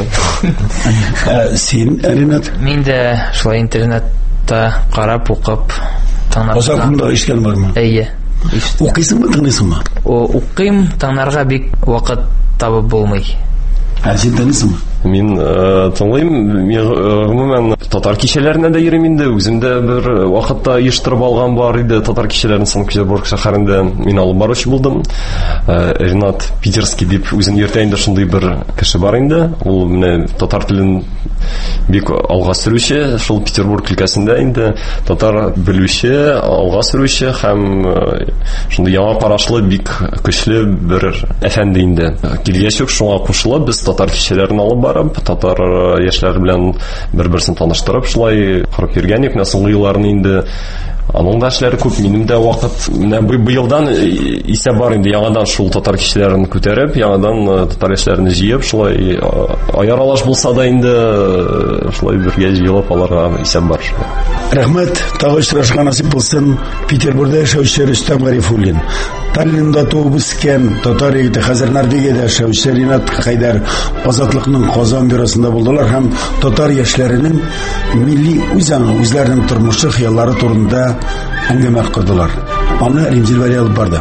Син, Ринат? Мин дә шулай интернетта карап укып тыңлап. Азатлыкта ишкән бармы? Әйе. Укыйсыңмы, тыңлыйсыңмы? Укыйм, тыңларга бик вакыт табып булмый. Син тыңлыйсыңмы? Мин тыңлыйм, гомумән татар кичәләренә дә йөрим инде. Үземдә бер вакытта оештырып алган бар иде татар кичәләрен Санкт-Петербург шәһәрендә. Мин алып баручы булдым. Ренат Питерский дип үзен йөртә инде, шундый бер кеше бар инде. Ул менә татар телен бик алга сөрүче, шул Петербург өлкәсендә инде татар белүче, алга сөрүче һәм шундый яңа карашлы бик көчле бер әфәнде инде. Килгәч үк шуңа кушылып, без татар кичәләрен алып барып, татар яшьләр белән бер-берсен таныштырып, шулай кырып йөргән идек. Соңгы елларны инде аның да эшләре күп, минем дә вакыт менә быелдан исә бар инде, яңадан шул татар кичәләрен күтәреп, яңадан татар яшьләрен җыеп, шулай аяралаш булса да инде шулай бергә җыелып аларга исәп бар. Рәхмәт, тагы очрашырга насыйп булсын. Петербургда яшәүче Рөстәм Гарифуллин, Таллинда туып үскән татар егете, хәзер Норвегиядә яшәүче Ренат Хайдар Азатлыкның Казан бюросында булдылар һәм татар яшьләренең милли үзләренең тормышы, хыяллары турында әңгәмә кылдылар. Аны Римзил Вәли алып барды.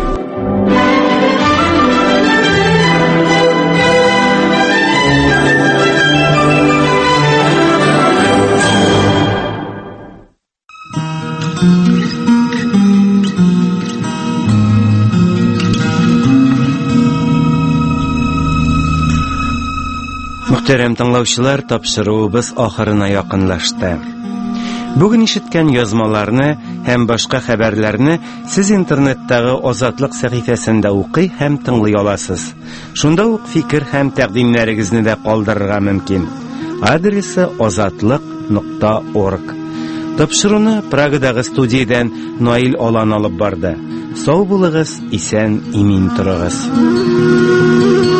Мөхтәрәм тыңлаучылар, тапшыруыбыз ахырына якынлашты. Бүген ишеткән язмаларны һәм башка хәбәрләрне сез интернеттагы Азатлык сәхифәсендә укый һәм тыңлый аласыз. Шунда ук фикер һәм тәкъдимнәрегезне дә калдырырга мөмкин. Адресы azatlyk.org. Тапшыруны Прагадагы студиядән Наил Алан алып барды. Сау булыгыз, исән, имин торыгыз.